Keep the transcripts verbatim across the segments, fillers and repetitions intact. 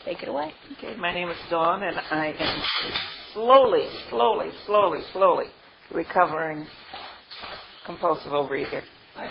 take it away. Okay, my name is Dawn, and I am slowly, slowly, slowly, slowly recovering compulsive overeater.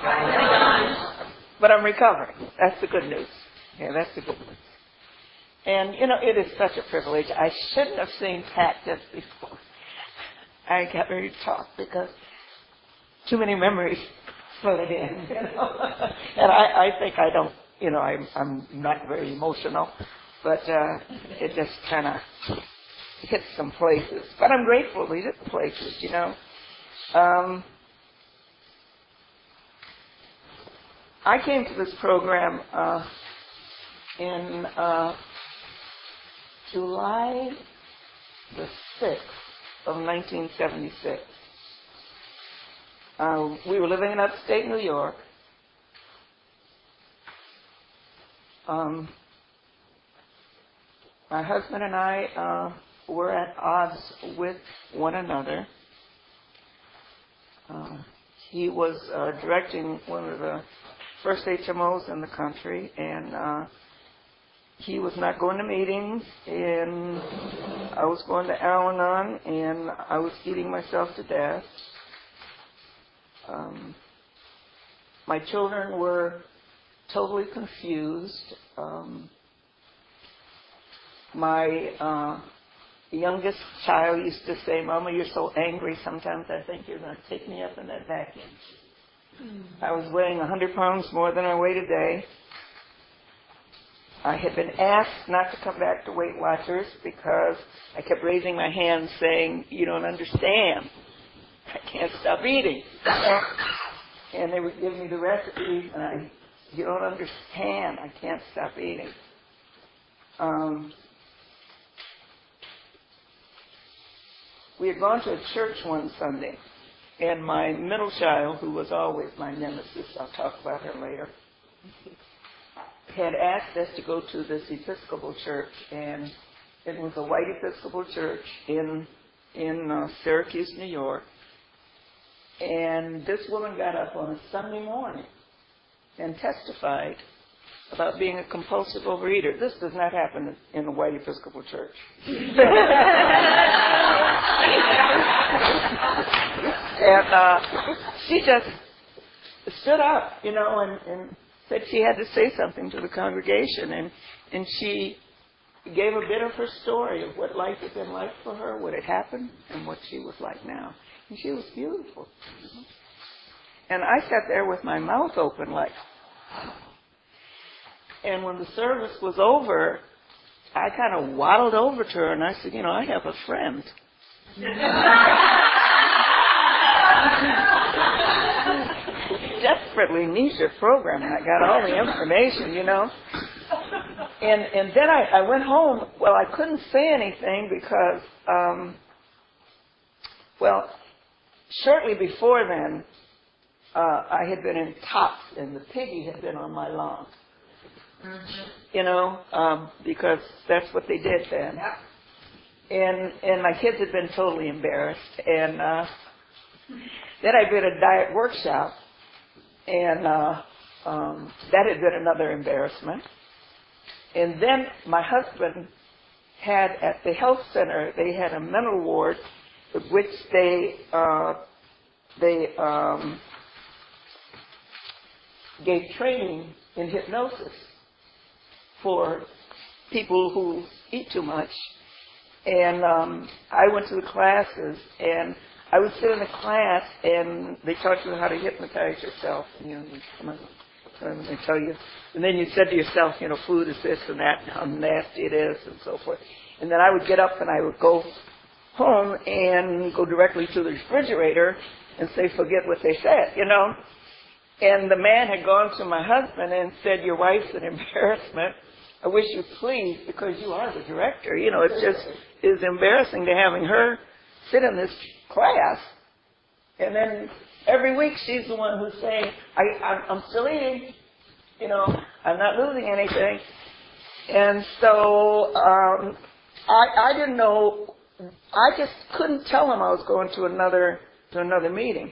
But I'm recovering. That's the good news. Yeah, that's the good news. And, you know, it is such a privilege. I shouldn't have seen Pat just before I got ready to talk because too many memories flooded in. You know? And I, I think I don't, you know, I'm, I'm not very emotional, but uh, it just kind of hits some places. But I'm grateful it hit places, you know. Um, I came to this program uh, in uh, July the sixth of nineteen seventy-six. Uh, we were living in upstate New York. Um, my husband and I uh, were at odds with one another. Uh, he was uh, directing one of the first H M Os in the country, and uh, he was not going to meetings, and I was going to Al-Anon, and I was eating myself to death. Um, my children were totally confused. Um, my uh, youngest child used to say, "Mama, you're so angry, sometimes I think you're going to take me up in that vacuum." Mm. I was weighing one hundred pounds more than I weigh today. I had been asked not to come back to Weight Watchers because I kept raising my hand saying, "You don't understand. I can't stop eating." And they would give me the recipes, and I, "You don't understand. I can't stop eating." Um, we had gone to a church one Sunday, and my middle child, who was always my nemesis, I'll talk about her later, had asked us to go to this Episcopal church, and it was a white Episcopal church in in uh, Syracuse, New York. And this woman got up on a Sunday morning and testified about being a compulsive overeater. This does not happen in the white Episcopal church. And uh, she just stood up, you know, and, and said she had to say something to the congregation. And, and she gave a bit of her story of what life had been like for her, what had happened, and what she was like now. And she was beautiful. And I sat there with my mouth open like, and when the service was over, I kind of waddled over to her and I said, "You know, I have a friend." Desperately needs your program, and I got all the information, you know. And and then I, I went home. Well, I couldn't say anything because, um, well, shortly before then, uh, I had been in tops, and the piggy had been on my lawn. Mm-hmm. You know, um, because that's what they did then. Yep. And and my kids had been totally embarrassed. And uh, then I did a diet workshop, and uh, um, that had been another embarrassment. And then my husband had at the health center, they had a mental ward, which they uh, they um, gave training in hypnosis for people who eat too much. And um, I went to the classes, and I would sit in the class, and they taught you how to hypnotize yourself. You know, you come on, and they tell you, and then you said to yourself, you know, food is this and that, and how nasty it is, and so forth. And then I would get up and I would go home and go directly to the refrigerator and say, "Forget what they said," you know. And the man had gone to my husband and said, "Your wife's an embarrassment. I wish you'd please, because you are the director. You know, it's just is embarrassing to having her sit in this class." And then every week she's the one who's saying, I, I'm, I'm still eating. You know, I'm not losing anything. And so um, I, I didn't know. I just couldn't tell him I was going to another to another meeting.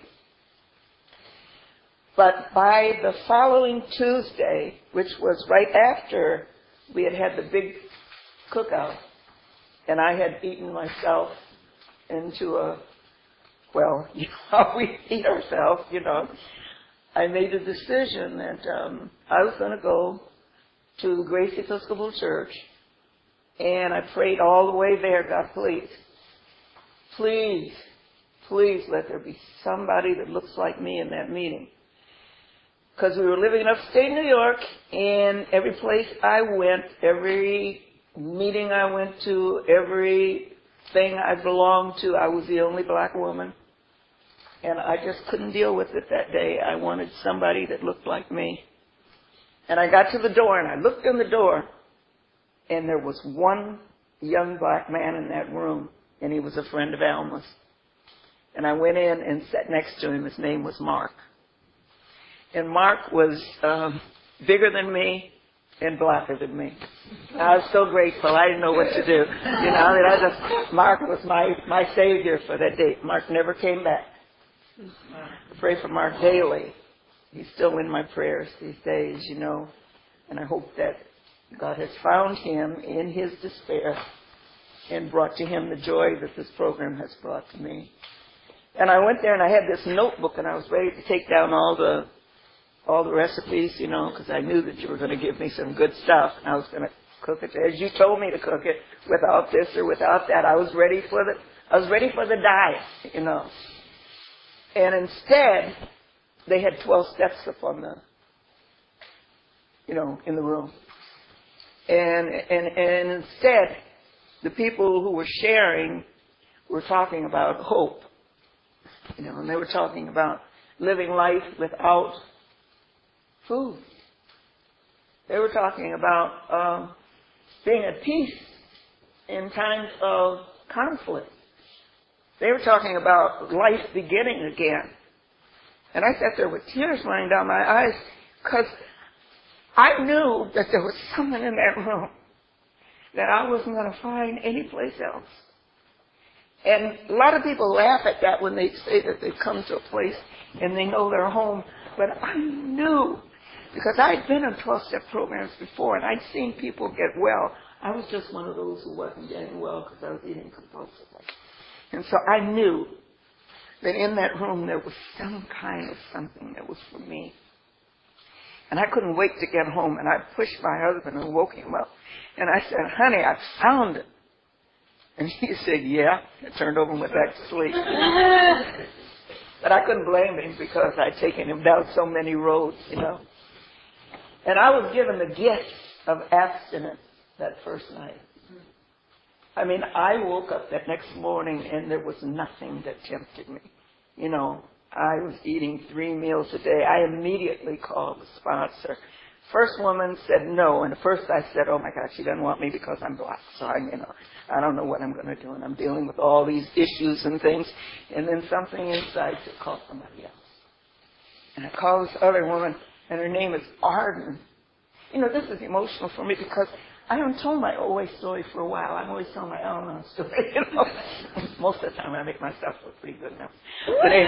But by the following Tuesday, which was right after we had had the big cookout, and I had eaten myself into a, well, you know how we eat ourselves, you know. I made a decision that um, I was going to go to Grace Episcopal Church, and I prayed all the way there, God, please, please, please let there be somebody that looks like me in that meeting. Because we were living in upstate New York, and every place I went, every meeting I went to, every thing I belonged to, I was the only black woman. And I just couldn't deal with it that day. I wanted somebody that looked like me. And I got to the door, and I looked in the door, and there was one young black man in that room, and he was a friend of Alma's. And I went in and sat next to him. His name was Mark. And Mark was um, bigger than me and blacker than me. I was so grateful. I didn't know what to do. You know, that I just, Mark was my, my savior for that day. Mark never came back. I pray for Mark daily. He's still in my prayers these days, you know. And I hope that God has found him in his despair and brought to him the joy that this program has brought to me. And I went there and I had this notebook and I was ready to take down all the all the recipes, you know, because I knew that you were going to give me some good stuff. And I was going to cook it as you told me to cook it, without this or without that. I was ready for the I was ready for the diet, you know. And instead, they had twelve steps up on the, you know, in the room. And and and instead, the people who were sharing were talking about hope, you know, and they were talking about living life without food. They were talking about um, being at peace in times of conflict. They were talking about life beginning again. And I sat there with tears running down my eyes because I knew that there was someone in that room that I wasn't going to find anyplace else. And a lot of people laugh at that when they say that they've come to a place and they know they're home. But I knew, because I'd been in twelve-step programs before and I'd seen people get well. I was just one of those who wasn't getting well because I was eating compulsively. And so I knew that in that room there was some kind of something that was for me. And I couldn't wait to get home. And I pushed my husband and woke him up. And I said, honey, I found it. And he said, yeah. I turned over and went back to sleep. But I couldn't blame him because I'd taken him down so many roads, you know. And I was given the gift of abstinence that first night. I mean, I woke up that next morning and there was nothing that tempted me. You know, I was eating three meals a day. I immediately called the sponsor. First woman said no, and at first I said, oh my God, she doesn't want me because I'm black. So I, you know, I don't know what I'm going to do, and I'm dealing with all these issues and things. And then something inside said, call somebody else. And I called this other woman, and her name is Arden. You know, this is emotional for me because I haven't told my O A story for a while. I'm always telling my Al-Anon story, you know. Most of the time I make myself look pretty good now. But anyway.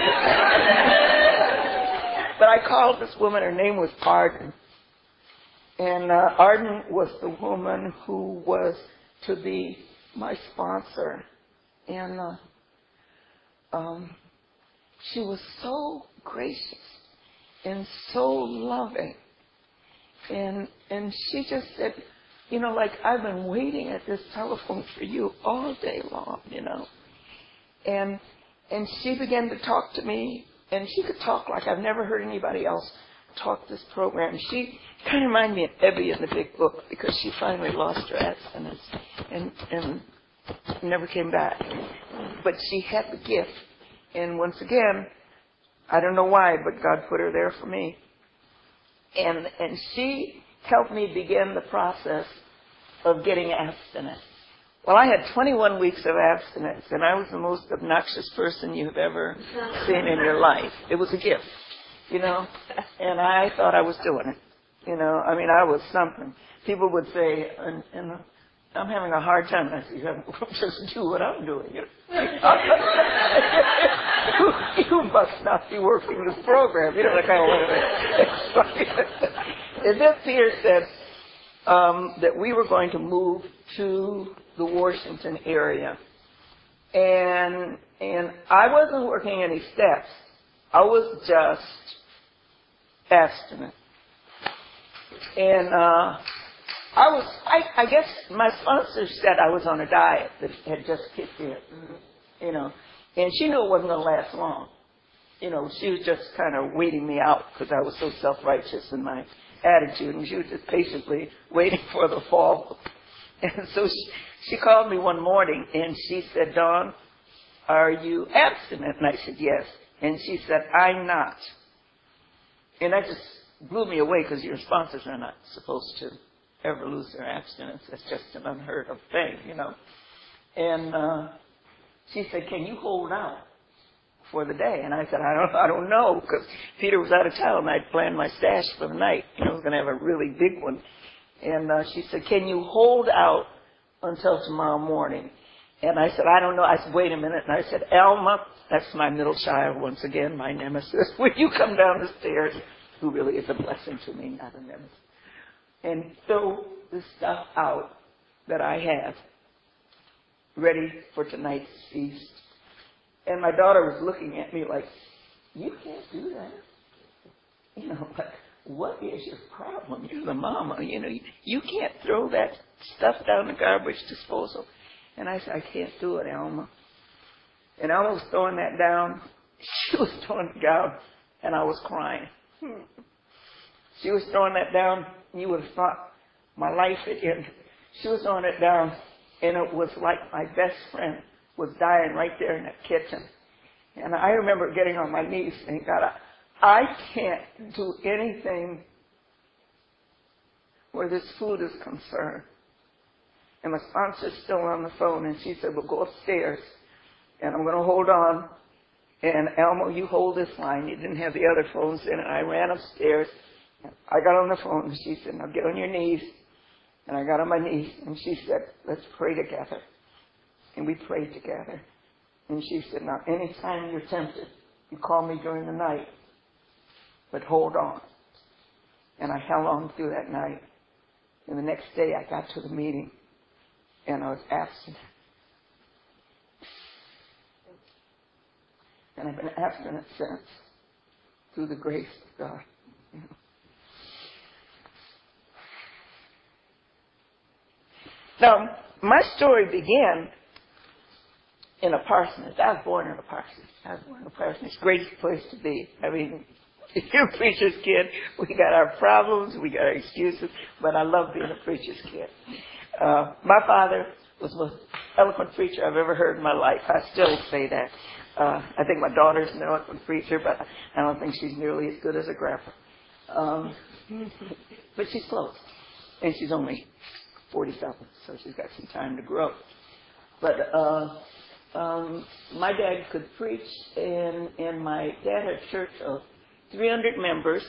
But I called this woman. Her name was Arden. And uh, Arden was the woman who was to be my sponsor. And uh, um, she was so gracious and so loving. And and she just said, you know, like, I've been waiting at this telephone for you all day long, you know. And and she began to talk to me, and she could talk like I've never heard anybody else talk this program. She kind of reminded me of Ebby in the Big Book because she finally lost her abstinence and, and never came back. But she had the gift. And once again, I don't know why, but God put her there for me. And and she helped me begin the process of getting abstinence. Well, I had twenty-one weeks of abstinence, and I was the most obnoxious person you've ever seen in your life. It was a gift, you know, and I thought I was doing it. You know, I mean, I was something. People would say, and, and I'm having a hard time. I said, just do what I'm doing. You, you must not be working this program. You know, the kind of way. And then Peter said, um, that we were going to move to the Washington area. And, and I wasn't working any steps. I was just abstinent. And uh, I was, I, I guess my sponsor said I was on a diet that had just kicked in, you know, and she knew it wasn't going to last long. You know, she was just kind of waiting me out because I was so self-righteous in my attitude, and she was just patiently waiting for the fall. And so she, she called me one morning, and she said, Dawn, are you abstinent? And I said, yes. And she said, I'm not. And that just blew me away because your sponsors are not supposed to ever lose their abstinence. That's just an unheard of thing, you know. And uh, she said, can you hold out for the day? And I said, I don't, I don't know, because Peter was out of town. I'd planned my stash for the night. You know, I was going to have a really big one. And uh, she said, can you hold out until tomorrow morning? And I said, I don't know. I said, wait a minute. And I said, Alma, that's my middle child once again, my nemesis. Will you come down the stairs, who really is a blessing to me, not a nemesis, and throw the stuff out that I have ready for tonight's feast? And my daughter was looking at me like, you can't do that. You know, like, what is your problem? You're the mama. You know, you, you can't throw that stuff down the garbage disposal. And I said, I can't do it, Alma. And Alma was throwing that down. She was throwing it down, and I was crying. She was throwing that down, and you would have thought my life had ended. She was throwing it down, and it was like my best friend was dying right there in that kitchen. And I remember getting on my knees saying, God, I, I can't do anything where this food is concerned. And my sponsor's still on the phone, and she said, well, go upstairs, and I'm going to hold on. And Elmo, you hold this line. You didn't have the other phones in, and I ran upstairs. I got on the phone, and she said, now get on your knees. And I got on my knees, and she said, let's pray together. And we prayed together. And she said, now, anytime you're tempted, you call me during the night, but hold on. And I held on through that night. And the next day, I got to the meeting, and I was abstinent. And I've been abstinent since, through the grace of God. You know. Now, my story began in a parsonage. I was born in a parsonage. I was born in a parsonage. Greatest place to be. I mean, if you're a preacher's kid, we got our problems, we got our excuses, but I love being a preacher's kid. Uh, my father was the most eloquent preacher I've ever heard in my life. I still say that. Uh, I think my daughter's an eloquent preacher, but I don't think she's nearly as good as her grandpa. Um, but she's close. And she's only forty-seven, so she's got some time to grow. But uh, um, my dad could preach, and, and my dad had a church of three hundred members.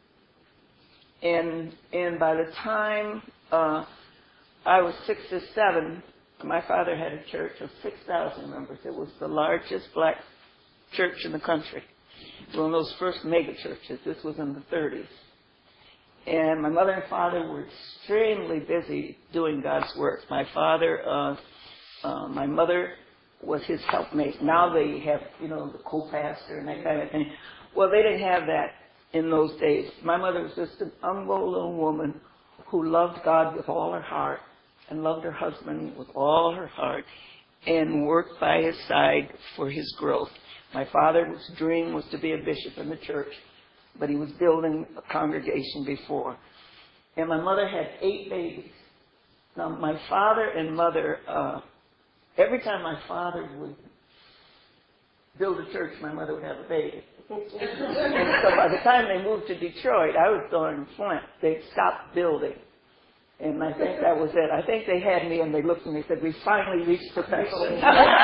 And, and by the time uh, I was six or seven, my father had a church of six thousand members. It was the largest black church in the country. One of those first mega churches. This was in the thirties. And my mother and father were extremely busy doing God's work. My father, uh, uh, my mother was his helpmate. Now they have, you know, the co-pastor and that kind of thing. Well, they didn't have that in those days. My mother was just an humble little woman who loved God with all her heart and loved her husband with all her heart and worked by his side for his growth. My father's dream was to be a bishop in the church, but he was building a congregation before. And my mother had eight babies. Now, my father and mother, uh, every time my father would build a church, my mother would have a baby. And so by the time they moved to Detroit, I was still in Flint. They stopped building. And I think that was it. I think they had me and they looked and they said, we finally reached perfection.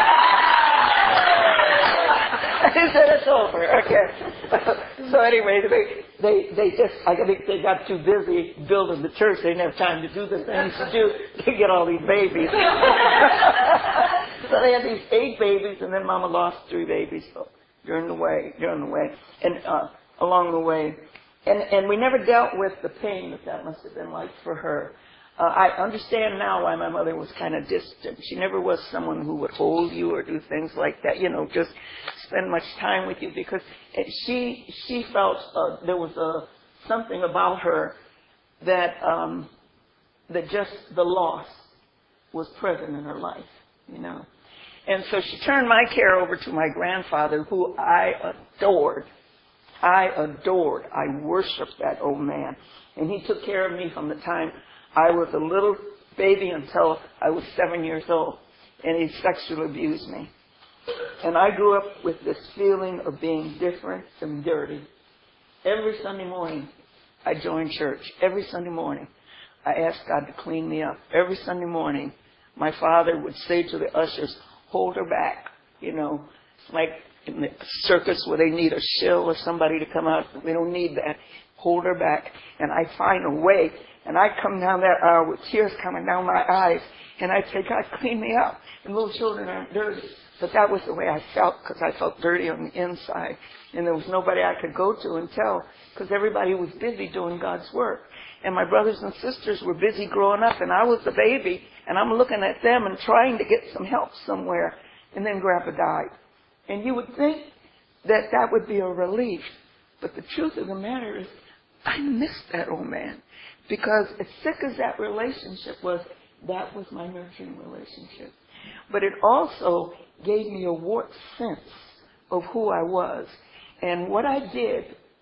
I said, it's over. Okay. So anyway, they, they, they just, I think they got too busy building the church. They didn't have time to do the things to do to get all these babies. So they had these eight babies, and then Mama lost three babies during the way, during the way, and uh, along the way. And, and we never dealt with the pain that that must have been like for her. Uh, I understand now why my mother was kind of distant. She never was someone who would hold you or do things like that, you know, just spend much time with you, because it, she she felt uh, there was a something about her that um, that just the loss was present in her life, you know. And so she turned my care over to my grandfather, who I adored. I adored. I worshiped that old man. And he took care of me from the time I was a little baby until I was seven years old. And he sexually abused me. And I grew up with this feeling of being different and dirty. Every Sunday morning, I joined church. Every Sunday morning, I asked God to clean me up. Every Sunday morning, my father would say to the ushers, hold her back. You know, it's like in the circus where they need a shill or somebody to come out. We don't need that. Hold her back. And I find a way. And I come down that aisle with tears coming down my eyes. And I say, God, clean me up. And little children aren't dirty. But that was the way I felt, because I felt dirty on the inside. And there was nobody I could go to and tell, because everybody was busy doing God's work. And my brothers and sisters were busy growing up, and I was the baby, and I'm looking at them and trying to get some help somewhere. And then Grandpa died. And you would think that that would be a relief. But the truth of the matter is, I missed that old man. Because as sick as that relationship was, that was my nurturing relationship. But it also gave me a warped sense of who I was. And what I did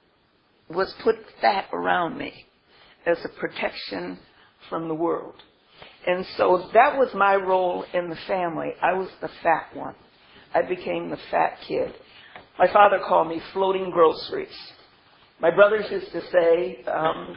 was put fat around me as a protection from the world. And so that was my role in the family. I was the fat one. I became the fat kid. My father called me floating groceries. My brothers used to say, um,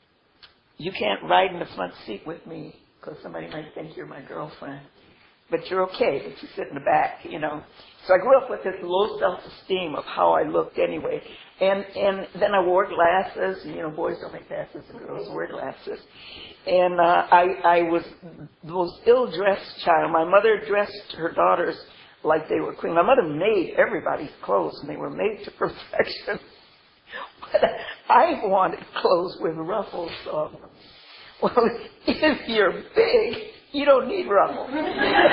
you can't ride in the front seat with me because somebody might think you're my girlfriend. But you're okay, but you sit in the back, you know. So I grew up with this low self-esteem of how I looked anyway. And and then I wore glasses. And, you know, boys don't make glasses, and girls wear glasses. And uh, I, I was the most ill-dressed child. My mother dressed her daughters like they were queens. My mother made everybody's clothes, and they were made to perfection. But I wanted clothes with ruffles on them. Well, if you're big, you don't need ruffles. You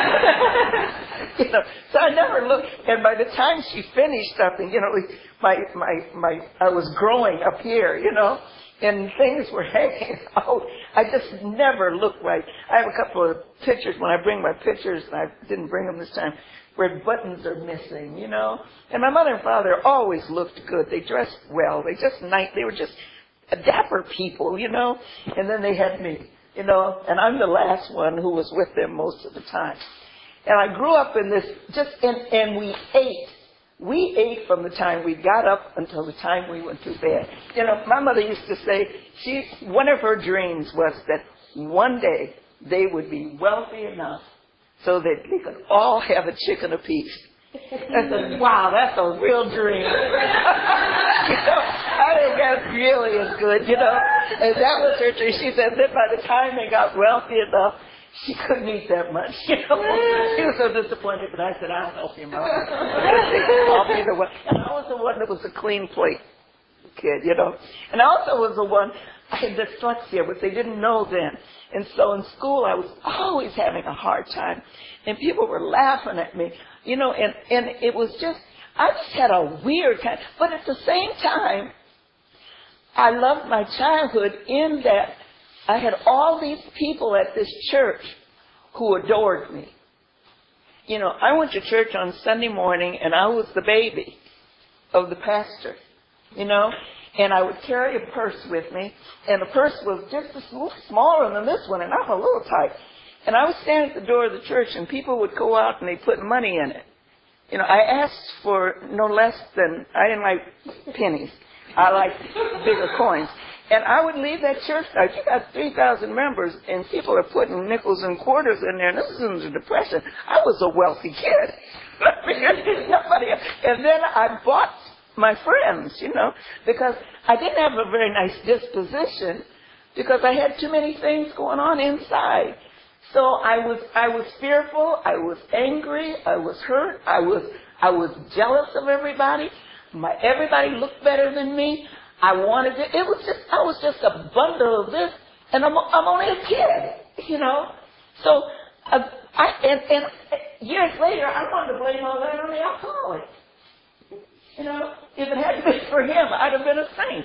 know, so I never looked. And by the time she finished something, you know, my my my I was growing up here, you know, and things were hanging out. I just never looked right. I have a couple of pictures when I bring my pictures, and I didn't bring them this time, where buttons are missing, you know. And my mother and father always looked good. They dressed well. They just nice. They were just dapper people, you know. And then they had me. You know, and I'm the last one who was with them most of the time. And I grew up in this, just, and, and we ate. We ate from the time we got up until the time we went to bed. You know, my mother used to say, she, one of her dreams was that one day they would be wealthy enough so that they could all have a chicken apiece. I said, wow, that's a real dream. You know, I think that's really as good, you know. And that was her dream. She said that by the time they got wealthy enough, she couldn't eat that much, you know. She was so disappointed, but I said, I'll help you, Mom. I'll be the one. And I was the one that was a clean plate kid, you know. And I also was the one, I had dyslexia, but they didn't know then. And so in school, I was always having a hard time. And people were laughing at me, you know, and, and it was just, I just had a weird kind. But at the same time, I loved my childhood in that I had all these people at this church who adored me. You know, I went to church on Sunday morning, and I was the baby of the pastor, you know. And I would carry a purse with me, and the purse was just a little smaller than this one, and I'm a little tight. And I would stand at the door of the church, and people would go out and they put money in it. You know, I asked for no less than, I didn't like pennies. I liked bigger coins. And I would leave that church. Now, you got three thousand members, and people are putting nickels and quarters in there, and this is in the Depression. I was a wealthy kid. Nobody else. And then I bought my friends, you know, because I didn't have a very nice disposition because I had too many things going on inside. So I was, I was fearful. I was angry. I was hurt. I was, I was jealous of everybody. My, everybody looked better than me. I wanted it. It was just, I was just a bundle of this, and I'm, I'm only a kid. You know? So, uh, I, and, and years later, I wanted to blame all that on the alcoholic. You know, if it hadn't been for him, I'd have been a saint.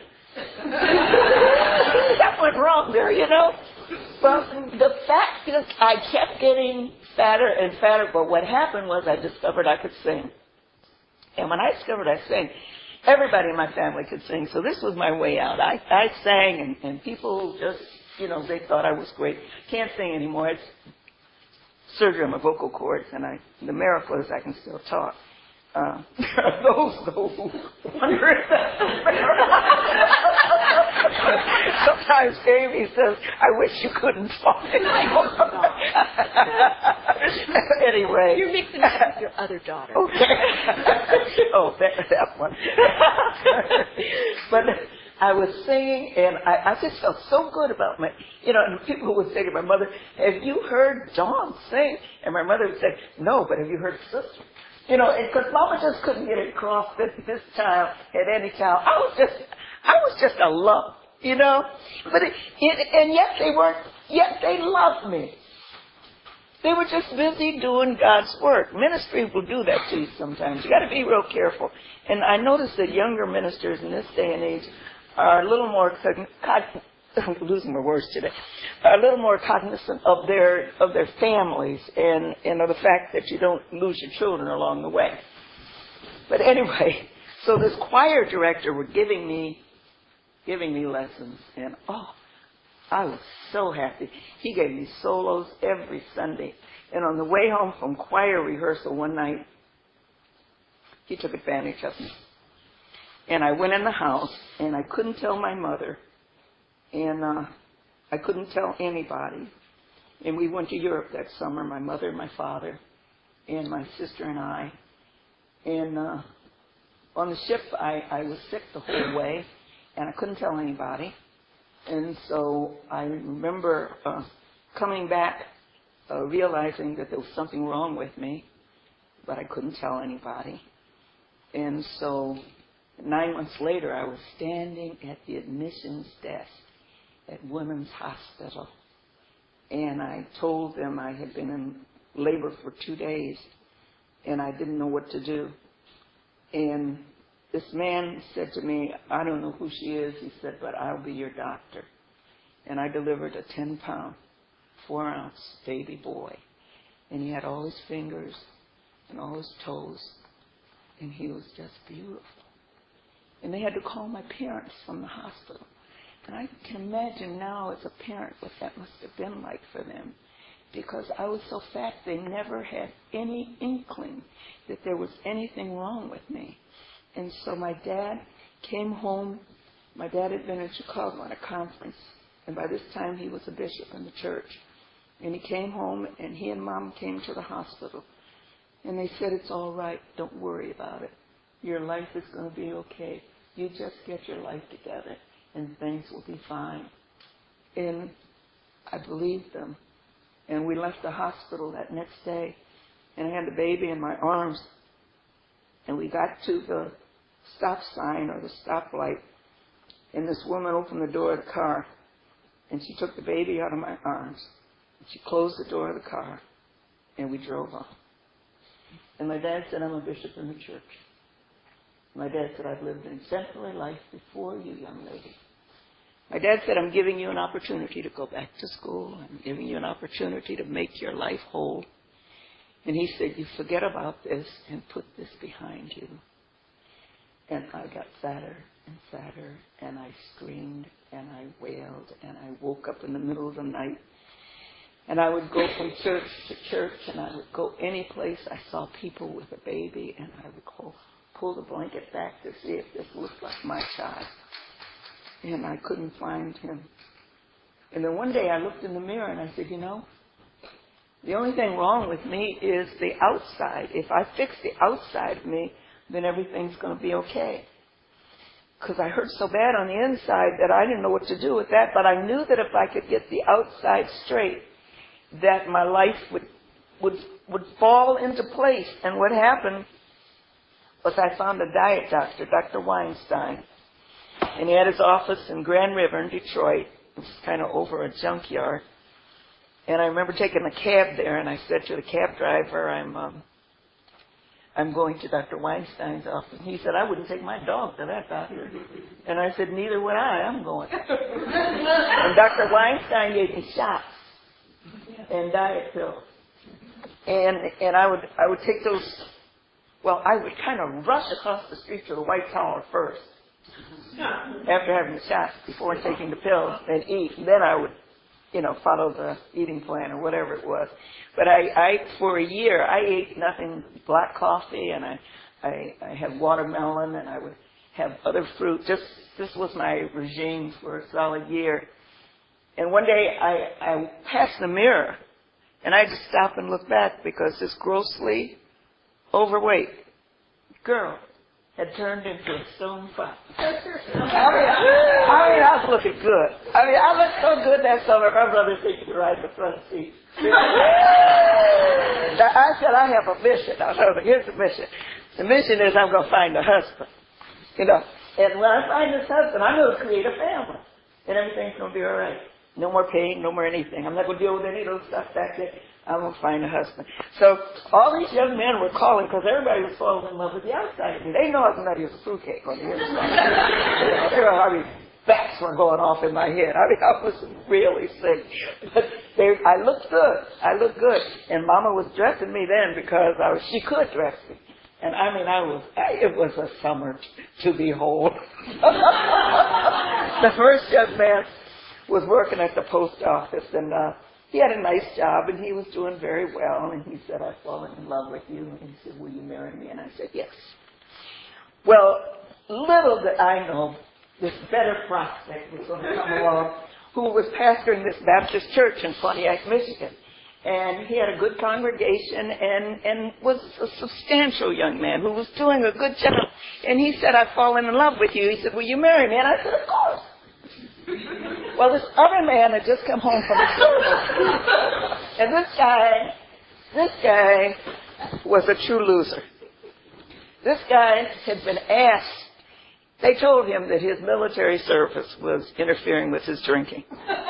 That went wrong there, you know? But the fact is, I kept getting fatter and fatter, but what happened was I discovered I could sing. And when I discovered I sang, everybody in my family could sing, so this was my way out. I, I sang, and, and people just, you know, they thought I was great. Can't sing anymore. It's surgery on my vocal cords, and I, the miracle is I can still talk. Uh, those those wonder. Sometimes Amy says, "I wish you couldn't talk." Anyway, you're mixing it up with your other daughter. Okay. Oh, that, that one. But I was singing, and I, I just felt so good about my, you know, and people would say to my mother, "Have you heard Dawn sing?" And my mother would say, "No, but have you heard Sister?" You know, because Mama just couldn't get it across that this child had any child. I was just, I was just a lump, you know. But it, it, and yet they weren't. Yet they loved me. They were just busy doing God's work. Ministry will do that to you sometimes. You got to be real careful. And I noticed that younger ministers in this day and age are a little more cognizant. I'm losing my words today. A little more cognizant of their of their families and, and of the fact that you don't lose your children along the way. But anyway, so this choir director was giving me giving me lessons, and oh, I was so happy. He gave me solos every Sunday. And on the way home from choir rehearsal one night, he took advantage of me. And I went in the house, and I couldn't tell my mother. And uh, I couldn't tell anybody. And we went to Europe that summer, my mother and my father, and my sister and I. And uh, on the ship, I, I was sick the whole way, and I couldn't tell anybody. And so I remember uh, coming back, uh, realizing that there was something wrong with me, but I couldn't tell anybody. And so nine months later, I was standing at the admissions desk at Women's Hospital, and I told them I had been in labor for two days, and I didn't know what to do. And this man said to me, "I don't know who she is," he said, "but I'll be your doctor." And I delivered a ten-pound, four-ounce baby boy, and he had all his fingers and all his toes, and he was just beautiful. And they had to call my parents from the hospital. And I can imagine now as a parent what that must have been like for them, because I was so fat they never had any inkling that there was anything wrong with me. And so my dad came home. My dad had been in Chicago on a conference, and by this time he was a bishop in the church. And he came home, and he and Mom came to the hospital. And they said, "It's all right. Don't worry about it. Your life is going to be okay. You just get your life together, and things will be fine." And I believed them. And we left the hospital that next day, and I had the baby in my arms. And we got to the stop sign or the stoplight, and this woman opened the door of the car, and she took the baby out of my arms. And she closed the door of the car, and we drove off. And my dad said, "I'm a bishop in the church." My dad said, "I've lived an exemplary life before you, young lady." My dad said, "I'm giving you an opportunity to go back to school. I'm giving you an opportunity to make your life whole." And he said, "You forget about this and put this behind you." And I got fatter and fatter, and I screamed, and I wailed, and I woke up in the middle of the night. And I would go from church to church, and I would go any place I saw people with a baby, and I would go pull the blanket back to see if this looked like my child. And I couldn't find him. And then one day I looked in the mirror and I said, "You know, the only thing wrong with me is the outside. If I fix the outside of me, then everything's going to be okay." Because I hurt so bad on the inside that I didn't know what to do with that. But I knew that if I could get the outside straight, that my life would would would fall into place. And what happened was I found a diet doctor, Doctor Weinstein. And he had his office in Grand River in Detroit. It was kind of over a junkyard. And I remember taking a cab there, and I said to the cab driver, I'm um, I'm going to Doctor Weinstein's office. He said, I wouldn't take my dog to that doctor. And I said, neither would I. I'm going. And Doctor Weinstein gave me shots and diet pills. And and I would I would take those, well, I would kind of rush across the street to the White Tower first, after having the shots, before taking the pills, and eat. And then I would, you know, follow the eating plan or whatever it was. But I, I for a year, I ate nothing, black coffee, and I, I, I had watermelon, and I would have other fruit. Just, this was my regime for a solid year. And one day, I, I passed the mirror, and I just stopped and looked back, because this grossly overweight girl had turned into a stone pot. I mean, I mean, I was looking good. I mean, I looked so good that summer, my brother said you could ride the front seat. I said, I have a mission. I said, here's the mission. The mission is I'm going to find a husband. You know, and when I find this husband, I'm going to create a family. And everything's going to be all right. No more pain, no more anything. I'm not going to deal with any of those stuff back there. I'm going to find a husband. So all these young men were calling because everybody was falling in love with the outside of me. They know I was nutty as a fruitcake on the inside. You know, I mean, bats were going off in my head. I mean, I was really sick. But they, I looked good. I looked good. And Mama was dressing me then because I was, she could dress me. And I mean, I was, I, it was a summer to behold. The first young man was working at the post office, and uh, he had a nice job, and he was doing very well. And he said, I've fallen in love with you. And he said, will you marry me? And I said, yes. Well, little did I know this better prospect was going to come along, who was pastoring this Baptist church in Pontiac, Michigan. And he had a good congregation and, and was a substantial young man who was doing a good job. And he said, I've fallen in love with you. He said, will you marry me? And I said, of course. Well, this other man had just come home from a service. And this guy, this guy was a true loser. This guy had been asked, they told him that his military service was interfering with his drinking.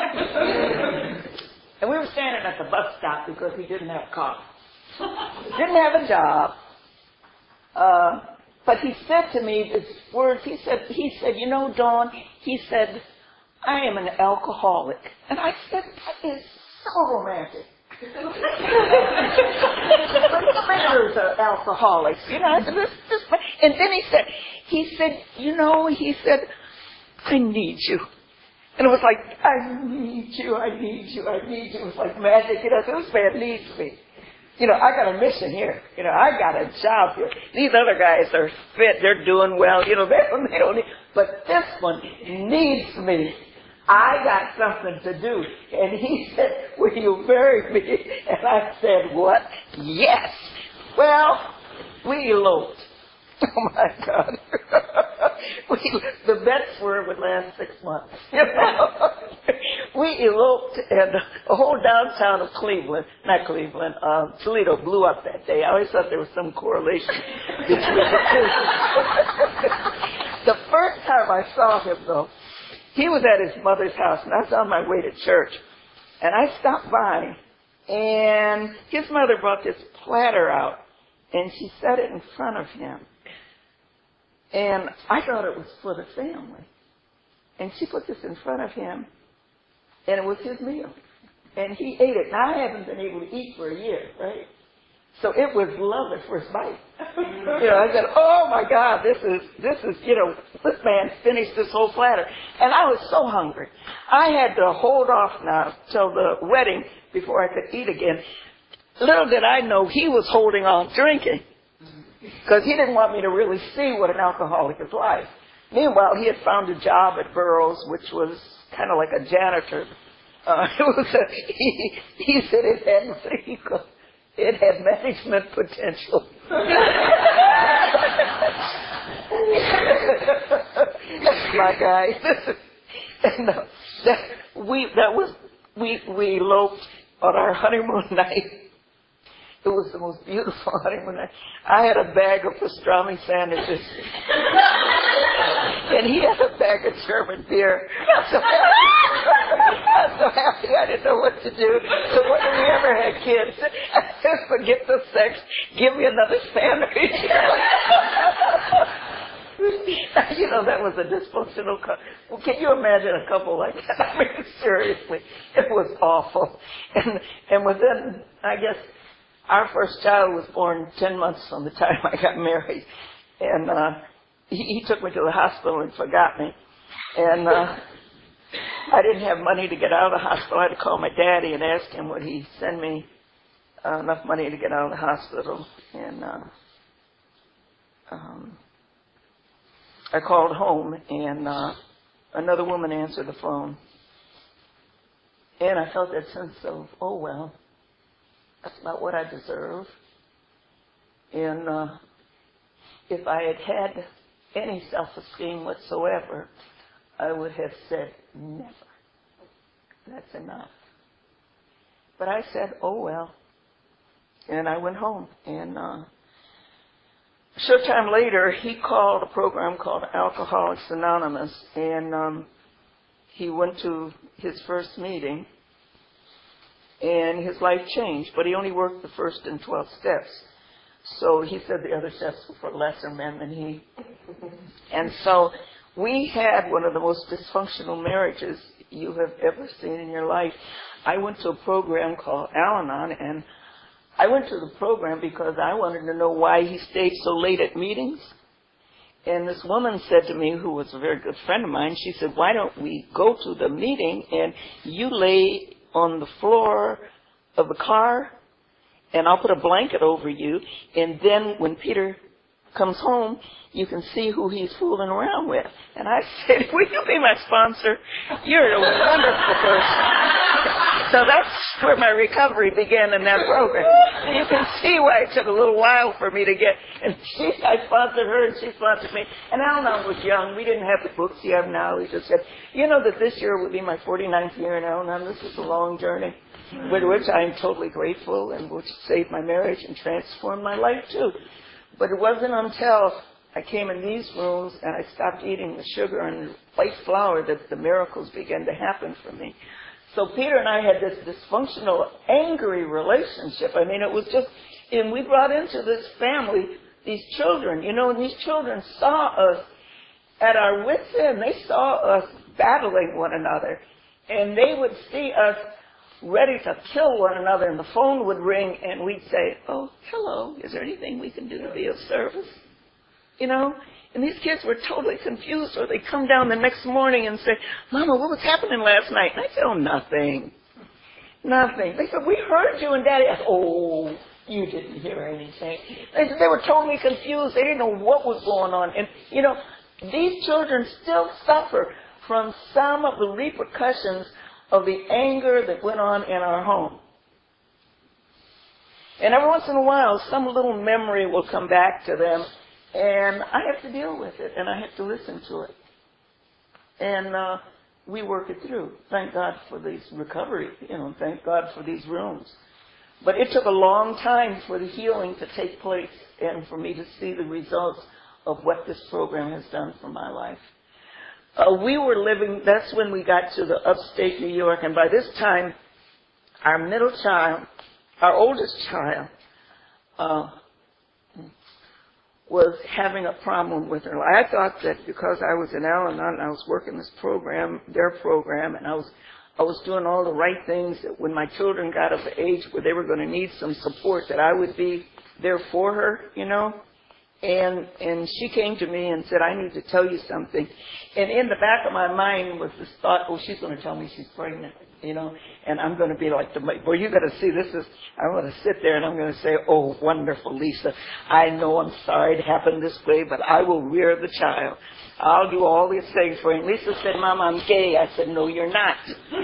And we were standing at the bus stop because he didn't have a car. Didn't have a job. Uh, but he said to me these words, he said, he said, you know, Dawn, he said, I am an alcoholic. And I said, that is so romantic. Players are alcoholics, you know. I said, this, this, and then he said, he said, you know, he said, I need you. And it was like, I need you, I need you, I need you. It was like magic. You know, this man needs me. You know, I got a mission here. You know, I got a job here. These other guys are fit. They're doing well. You know, they don't, they don't need, but this one needs me. I got something to do. And he said, will you marry me? And I said, what? Yes. Well, we eloped. Oh, my God. we, the bets were it would last six months. You know? We eloped, and the whole downtown of Cleveland, not Cleveland, uh, Toledo blew up that day. I always thought there was some correlation between the two. The first time I saw him, though, he was at his mother's house, and I was on my way to church. And I stopped by, and his mother brought this platter out, and she set it in front of him. And I thought it was for the family. And she put this in front of him, and it was his meal. And he ate it. Now, I haven't been able to eat for a year, right? So it was love at first bite. You know, I said, oh, my God, this is, this is, you know, this man finished this whole platter. And I was so hungry. I had to hold off now till the wedding before I could eat again. Little did I know he was holding on drinking, because he didn't want me to really see what an alcoholic is like. Meanwhile, he had found a job at Burroughs, which was kind of like a janitor. Uh, it was a, he, he said it had, it had management potential. My guy. And, uh, that, we, that was, we, we eloped on our honeymoon night. It was the most beautiful honeymoon night. I had a bag of pastrami sandwiches. and he had a bag of German beer. So I was so happy I didn't know what to do. So when we ever had kids, I said, forget the sex, give me another sandwich. You know, that was a dysfunctional couple. Well, can you imagine a couple like that? I mean, seriously, it was awful. And and within, I guess, our first child was born ten months from the time I got married. And uh, he, he took me to the hospital and forgot me. And uh, I didn't have money to get out of the hospital. I had to call my daddy and ask him would he send me uh, enough money to get out of the hospital. And uh, um, I called home, and uh, another woman answered the phone. And I felt that sense of, oh, well, that's about what I deserve. And uh, if I had had any self-esteem whatsoever, I would have said, never. That's enough. But I said, oh, well. And I went home. And uh, a short time later, he called a program called Alcoholics Anonymous. And um, he went to his first meeting. And his life changed. But he only worked the first and twelve steps. So he said the other steps were for lesser men than he. And so we had one of the most dysfunctional marriages you have ever seen in your life. I went to a program called Al-Anon, and I went to the program because I wanted to know why he stayed so late at meetings. And this woman said to me, who was a very good friend of mine, she said, why don't we go to the meeting and you lay on the floor of the car and I'll put a blanket over you, and then when Peter comes home, you can see who he's fooling around with. And I said, will you be my sponsor? You're a wonderful person. So that's where my recovery began in that program. You can see why it took a little while for me to get, and she, I sponsored her and she sponsored me. And Al-Anon was young. We didn't have the books you have now. We just said, you know that this year would be my forty-ninth year in Al-Anon. This is a long journey, with which I am totally grateful and which saved my marriage and transformed my life too. But it wasn't until I came in these rooms and I stopped eating the sugar and white flour that the miracles began to happen for me. So Peter and I had this dysfunctional, angry relationship. I mean, it was just, and we brought into this family these children, you know, and these children saw us at our wits' end. They saw us battling one another, and they would see us ready to kill one another, and the phone would ring, and we'd say, oh, hello, is there anything we can do to be of service? You know? And these kids were totally confused, or they'd come down the next morning and say, Mama, what was happening last night? And I said, oh, nothing. Nothing. They said, we heard you and Daddy. I said, oh, you didn't hear anything. They said they were totally confused. They didn't know what was going on. And, you know, these children still suffer from some of the repercussions of the anger that went on in our home. And every once in a while, some little memory will come back to them, and I have to deal with it, and I have to listen to it. And uh, we work it through. Thank God for this recovery, you know, thank God for these rooms. But it took a long time for the healing to take place and for me to see the results of what this program has done for my life. Uh, we were living, that's when we got to the upstate New York, and by this time, our middle child, our oldest child, uh, was having a problem with her. I thought that because I was in Al-Anon, I was working this program, their program, and I was I was doing all the right things, that when my children got of the age where they were going to need some support, that I would be there for her, you know. And and she came to me and said, I need to tell you something. And in the back of my mind was this thought, oh, she's going to tell me she's pregnant, you know, and I'm going to be like, the boy, you got to see, this is, I'm going to sit there and I'm going to say, oh, wonderful, Lisa. I know I'm sorry it happened this way, but I will rear the child. I'll do all these things for you. And Lisa said, Mom, I'm gay. I said, no, you're not.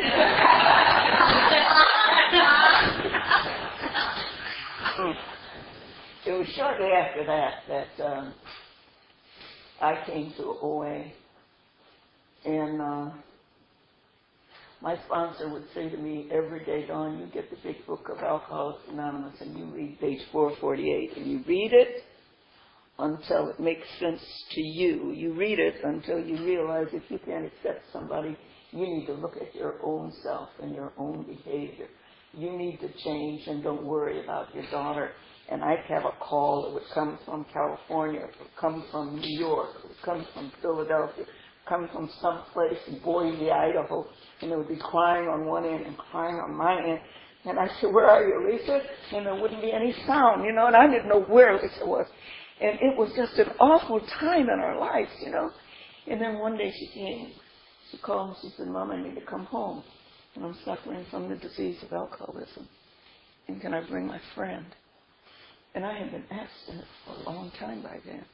It was shortly after that that um, I came to O A, and uh, my sponsor would say to me every day, Dawn, you get the big book of Alcoholics Anonymous and you read page four forty-eight, and you read it until it makes sense to you. You read it until you realize if you can't accept somebody, you need to look at your own self and your own behavior. You need to change and don't worry about your daughter. And I'd have a call that would come from California, it would come from New York, it would come from Philadelphia, come from someplace in Boise, Idaho, and they would be crying on one end and crying on my end. And I said, where are you, Lisa? And there wouldn't be any sound, you know, and I didn't know where Lisa was. And it was just an awful time in our lives, you know. And then one day she came, she called and she said, Mom, I need to come home. And I'm suffering from the disease of alcoholism. And can I bring my friend? And I had been abstinent for a long time by then.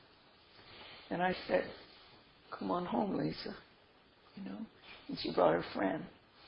And I said, come on home, Lisa, you know. And she brought her friend.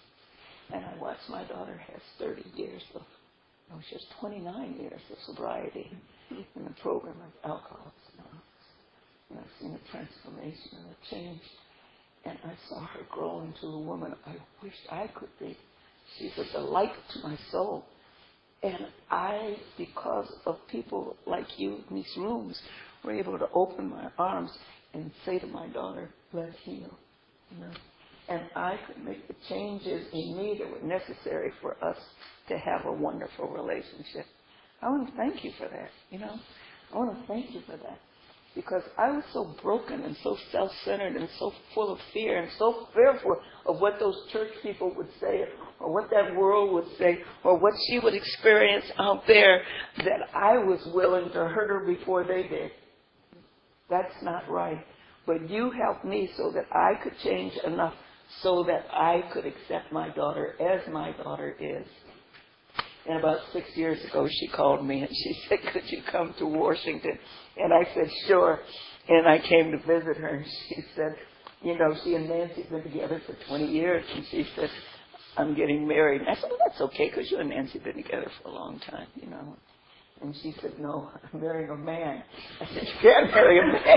And I watched my daughter has thirty years of, no, she has twenty-nine years of sobriety in the program of Alcoholics Anonymous. And I've seen a transformation and a change. And I saw her grow into a woman I wished I could be. She's a delight to my soul. And I, because of people like you in these rooms, were able to open my arms and say to my daughter, let's heal. You know? And I could make the changes in me that were necessary for us to have a wonderful relationship. I want to thank you for that, you know. I want to thank you for that. Because I was so broken and so self-centered and so full of fear and so fearful of what those church people would say or what that world would say or what she would experience out there that I was willing to hurt her before they did. That's not right. But you helped me so that I could change enough so that I could accept my daughter as my daughter is. And about six years ago, she called me and she said, could you come to Washington? And I said, sure. And I came to visit her and she said, you know, she and Nancy have been together for twenty years. And she said, I'm getting married. And I said, well, that's okay because you and Nancy have been together for a long time, you know. And she said, no, I'm marrying a man. I said, you can't marry a man.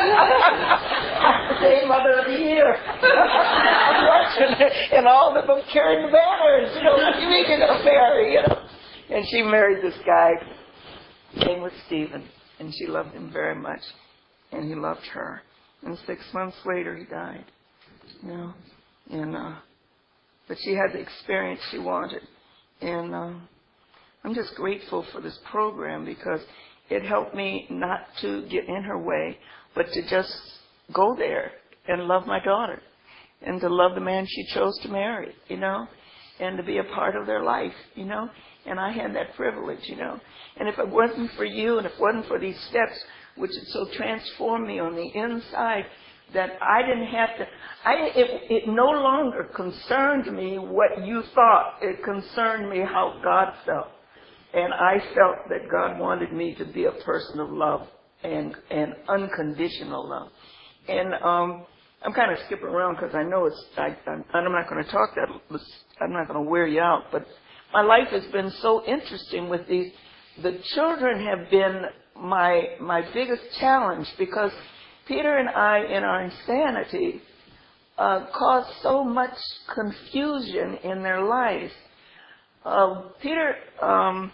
I'm the same mother of the year. I'm watching it, and all of them carrying the banners. You know, what do you mean you're going to marry? You know? And she married this guy. His name was Stephen, and she loved him very much, and he loved her. And six months later, he died. You know, and uh, but she had the experience she wanted, and. Uh, I'm just grateful for this program because it helped me not to get in her way, but to just go there and love my daughter and to love the man she chose to marry, you know, and to be a part of their life, you know. And I had that privilege, you know. And if it wasn't for you and if it wasn't for these steps, which had so transformed me on the inside, that I didn't have to, I, it, it no longer concerned me what you thought. It concerned me how God felt. And I felt that God wanted me to be a person of love and, and unconditional love. And um, I'm kind of skipping around because I know it's, I, I'm, I'm not going to talk that, I'm not going to wear you out. But my life has been so interesting with these. The children have been my, my biggest challenge because Peter and I, in our insanity, uh, caused so much confusion in their lives. Uh, Peter, um,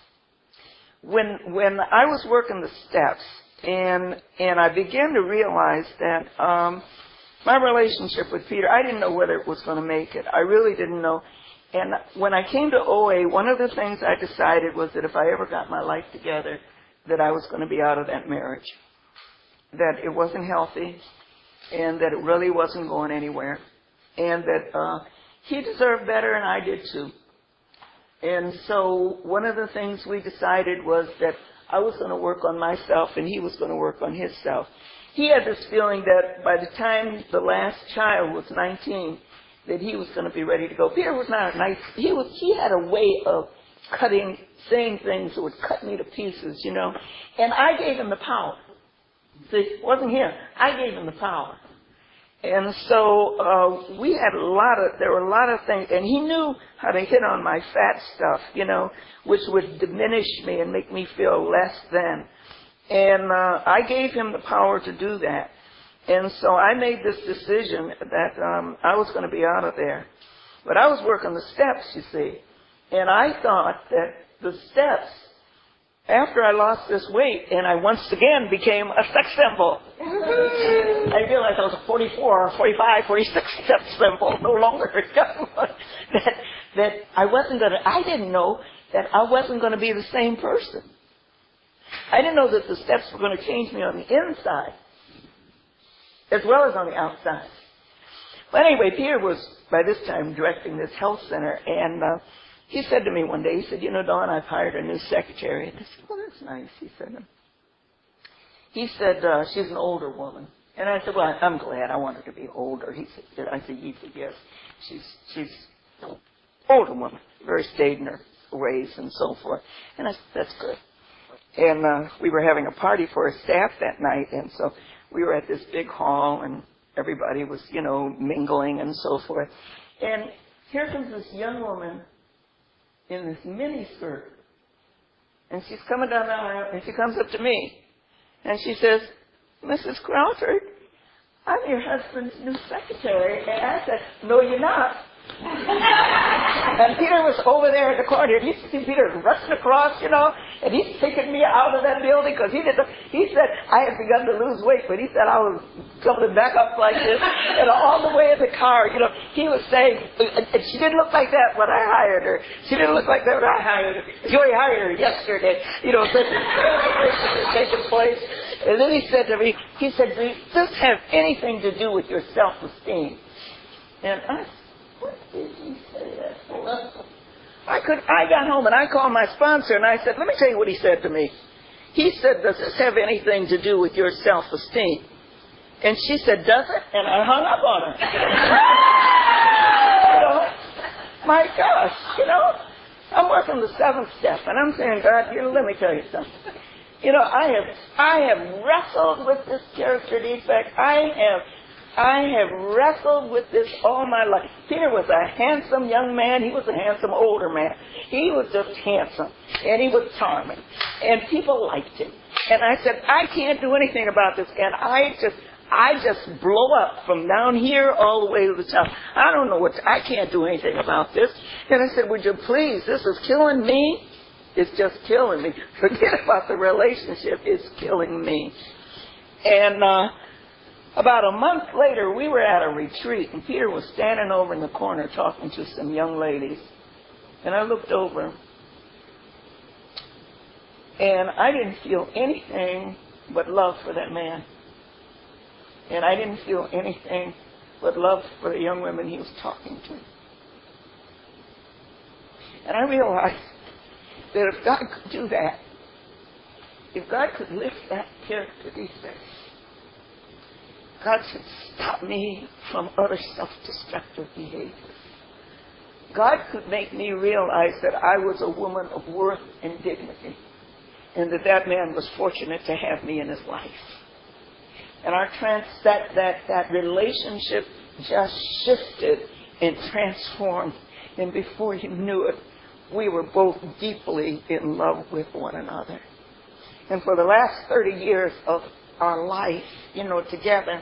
when when I was working the steps, and and I began to realize that um, my relationship with Peter, I didn't know whether it was going to make it. I really didn't know. And when I came to O A, one of the things I decided was that if I ever got my life together, that I was going to be out of that marriage, that it wasn't healthy, and that it really wasn't going anywhere, and that uh, he deserved better, and I did too. And so one of the things we decided was that I was going to work on myself and he was going to work on himself. He had this feeling that by the time the last child was nineteen, that he was going to be ready to go. Peter was not a nice, he was, he had a way of cutting, saying things that would cut me to pieces, you know. And I gave him the power. See, it wasn't him. I gave him the power. And so uh, we had a lot of, there were a lot of things, and he knew how to hit on my fat stuff, you know, which would diminish me and make me feel less than. And uh, I gave him the power to do that. And so I made this decision that um, I was going to be out of there. But I was working the steps, you see, and I thought that the steps after I lost this weight and I once again became a sex symbol, I realized I was a forty-four, forty-five, forty-six sex symbol, no longer a young one. That, that I wasn't going to, I didn't know that I wasn't going to be the same person. I didn't know that the steps were going to change me on the inside as well as on the outside. But anyway, Peter was, by this time, directing this health center, and uh, he said to me one day, he said, you know, Dawn, I've hired a new secretary. And I said, well, that's nice, he said. He said, uh, she's an older woman. And I said, well, I'm glad. I want her to be older. He said, I said, he said, yes, she's, she's an older woman, very staid in her ways and so forth. And I said, that's good. And uh, we were having a party for our staff that night, and so we were at this big hall, and everybody was, you know, mingling and so forth. And here comes this young woman in this mini skirt, and she's coming down the aisle, and she comes up to me, and she says, Missus Crawford, I'm your husband's new secretary. And I said, no, you're not. And Peter was over there in the corner. You see Peter rushing across, you know, and he's taking me out of that building because he didn't. He said I had begun to lose weight, but he said I was coming back up like this, and all the way in the car, you know, he was saying, and she didn't look like that when I hired her. She didn't look like that when I hired her. Joey hired her yesterday, you know, such a transformation has taken place. And then he said to me, he said, does this have anything to do with your self-esteem? And I said, what did he say that for? I could. I got home and I called my sponsor and I said, let me tell you what he said to me. He said, does this have anything to do with your self-esteem? And she said, does it? And I hung up on her. You know, my gosh, you know, I'm working the seventh step and I'm saying, God, you know, let me tell you something. You know, I have, I have wrestled with this character defect. I have I have wrestled with this all my life. Peter was a handsome young man. He was a handsome older man. He was just handsome. And he was charming. And people liked him. And I said, I can't do anything about this. And I just, I just blow up from down here all the way to the top. I don't know what, to, I can't do anything about this. And I said, would you please, this is killing me. It's just killing me. Forget about the relationship. It's killing me. And, uh, About a month later, we were at a retreat, and Peter was standing over in the corner talking to some young ladies. And I looked over, and I didn't feel anything but love for that man. And I didn't feel anything but love for the young women he was talking to. And I realized that if God could do that, if God could lift that character defect, God should stop me from other self-destructive behavior. God could make me realize that I was a woman of worth and dignity, and that that man was fortunate to have me in his life. And our trans that that that relationship just shifted and transformed, and before you knew it, we were both deeply in love with one another. And for the last thirty years of our life, you know, together,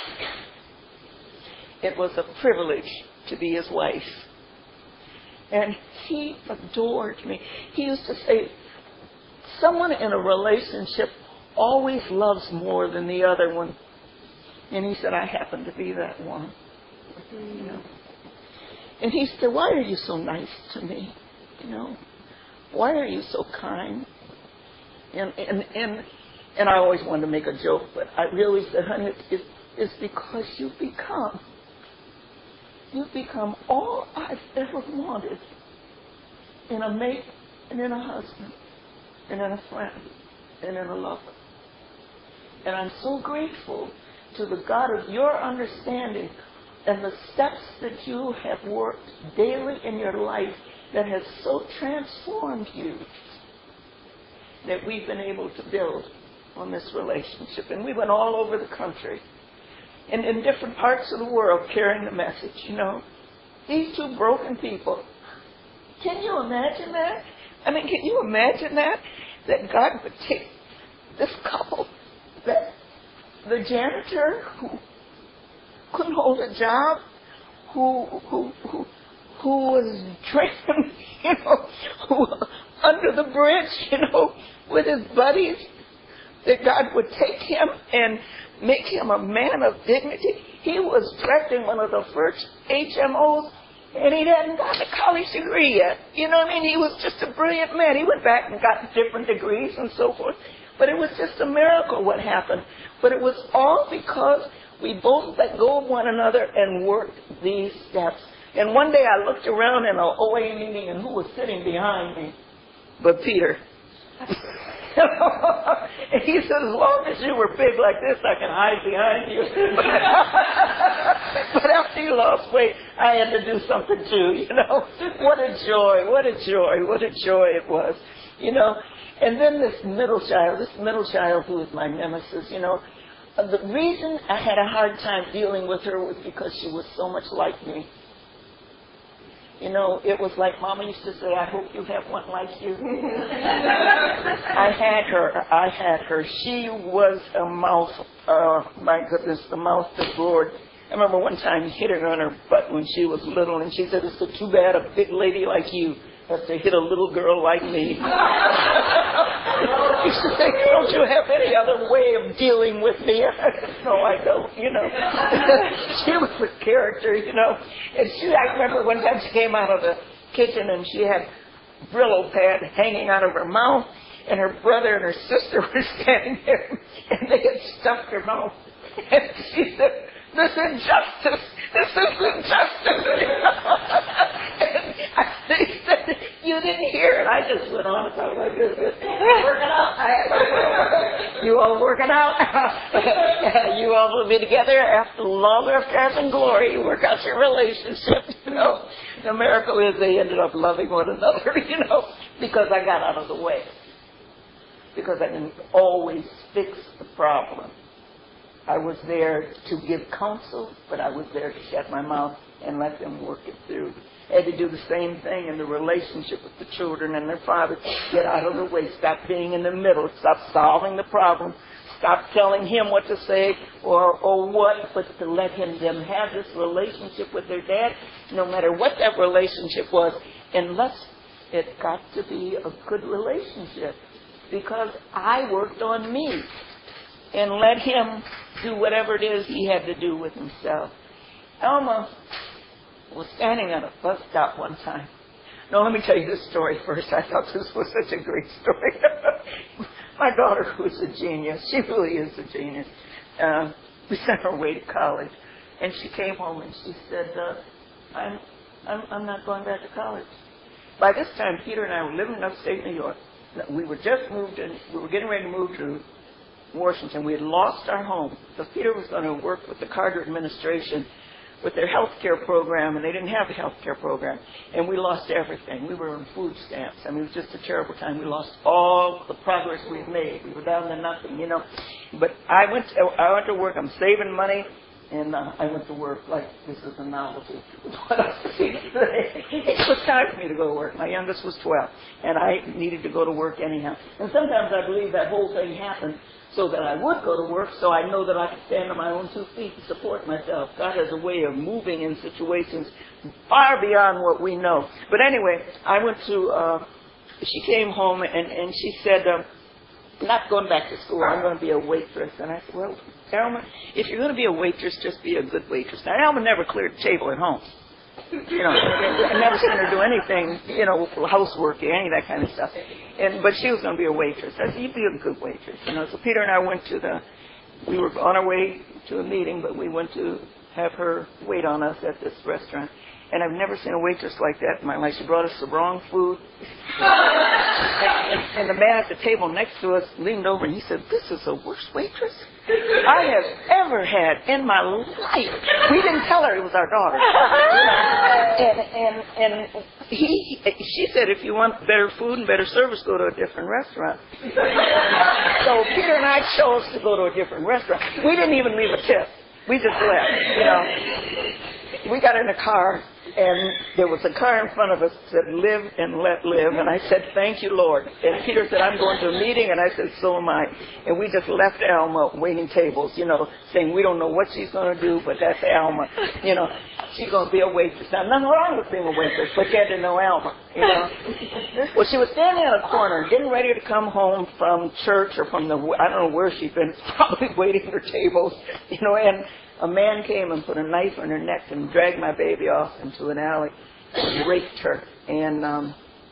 it was a privilege to be his wife. And he adored me. He used to say, someone in a relationship always loves more than the other one. And he said, I happen to be that one. You know. And he said, why are you so nice to me? You know, why are you so kind? And and and And I always wanted to make a joke, but I really said, honey, it's, it's because you've become, you've become all I've ever wanted in a mate and in a husband and in a friend and in a lover. And I'm so grateful to the God of your understanding and the steps that you have worked daily in your life that has so transformed you that we've been able to build on this relationship. And we went all over the country and in different parts of the world carrying the message, you know. These two broken people. Can you imagine that? I mean, can you imagine that? That God would take this couple, that the janitor who couldn't hold a job, who who who who was drinking, you know, who under the bridge, you know, with his buddies, that God would take him and make him a man of dignity. He was directing one of the first H M Os, and he hadn't gotten a college degree yet. You know what I mean? He was just a brilliant man. He went back and got different degrees and so forth. But it was just a miracle what happened. But it was all because we both let go of one another and worked these steps. And one day I looked around in an O A meeting, and who was sitting behind me? But Peter. And he said, as long as you were big like this, I can hide behind you. But after you lost weight, I had to do something too, you know. What a joy, what a joy, what a joy it was, you know. And then this middle child, this middle child who is my nemesis, you know. The reason I had a hard time dealing with her was because she was so much like me. You know, it was like Mama used to say, I hope you have one like you. I had her. I had her. She was a mouth, uh, my goodness, the mouth that roared. I remember one time hitting her on her butt when she was little, and she said, it's so too bad a big lady like you has to hit a little girl like me. She said, don't you have any other way of dealing with me? No, I don't, you know. She was a character, you know. And she, I remember one time she came out of the kitchen and she had Brillo pad hanging out of her mouth, and her brother and her sister were standing there, and they had stuffed her mouth. And she said, this is injustice. This is injustice. And I, they said, you didn't hear it. I just went on and talked like this. Working out. You all working out? You all will be together after long after having glory. You work out your relationship. You know, the miracle is they ended up loving one another, you know, because I got out of the way. Because I didn't always fix the problem. I was there to give counsel, but I was there to shut my mouth and let them work it through. I had to do the same thing in the relationship with the children and their father. Get out of the way. Stop being in the middle. Stop solving the problem. Stop telling him what to say or, or what, but to let him them have this relationship with their dad, no matter what that relationship was, unless it got to be a good relationship. Because I worked on me and let him do whatever it is he had to do with himself. Elma was standing at a bus stop one time. No, let me tell you this story first. I thought this was such a great story. My daughter, who's a genius, she really is a genius. Uh, we sent her away to college, and she came home and she said, uh, I'm, I'm, I'm not going back to college. By this time, Peter and I were living in upstate New York. We were just moved in, we were getting ready to move to Washington. We had lost our home. So Peter was going to work with the Carter administration with their health care program, and they didn't have a health care program. And we lost everything. We were on food stamps. I mean, it was just a terrible time. We lost all the progress we'd made. We were down to nothing, you know. But I went to, I went to work. I'm saving money, and uh, I went to work like this is a novelty. It was time for me to go to work. My youngest was twelve, and I needed to go to work anyhow. And sometimes I believe that whole thing happened so that I would go to work, so I know that I could stand on my own two feet and support myself. God has a way of moving in situations far beyond what we know. But anyway, I went to, uh, she came home and, and she said, um, I'm not going back to school, I'm going to be a waitress. And I said, well, Alma, if you're going to be a waitress, just be a good waitress. Now, Alma never cleared the table at home. You know, I never seen her do anything, you know, housework or any of that kind of stuff. And but she was going to be a waitress. I said, you'd be a good waitress. You know, so Peter and I went to the, we were on our way to a meeting, but we went to have her wait on us at this restaurant. And I've never seen a waitress like that in my life. She brought us the wrong food. and, and the man at the table next to us leaned over and he said, this is the worst waitress I have ever had in my life. We didn't tell her it was our daughter. and and, and he, she said, if you want better food and better service, go to a different restaurant. So Peter and I chose to go to a different restaurant. We didn't even leave a tip. We just left, you know. We got in a car, and there was a car in front of us that said, live and let live. And I said, thank you, Lord. And Peter said, I'm going to a meeting. And I said, so am I. And we just left Alma waiting tables, you know, saying we don't know what she's going to do, but that's Alma. You know, she's going to be a waitress. Now, nothing wrong with being a waitress, but you had to know Alma, you know. Well, she was standing in a corner, getting ready to come home from church or from the, I don't know where she'd been, probably waiting her tables, you know, and a man came and put a knife on her neck and dragged my baby off into an alley and raped her. And, um,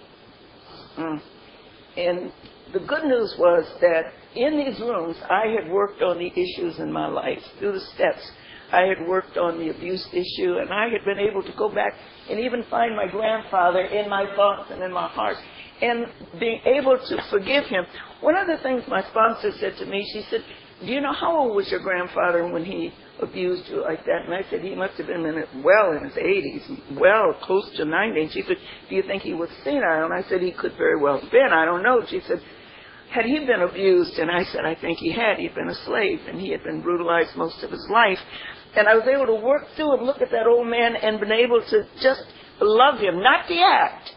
mm, and the good news was that in these rooms, I had worked on the issues in my life through the steps. I had worked on the abuse issue, and I had been able to go back and even find my grandfather in my thoughts and in my heart, and being able to forgive him. One of the things my sponsor said to me, she said, do you know how old was your grandfather when he abused you like that? And I said, he must have been in it well in his eighties, well close to ninety. And she said, do you think he was senile? And I said, he could very well have been. I don't know. She said, had he been abused? And I said, I think he had. He'd been a slave, and he had been brutalized most of his life. And I was able to work through and look at that old man and been able to just love him, not the act,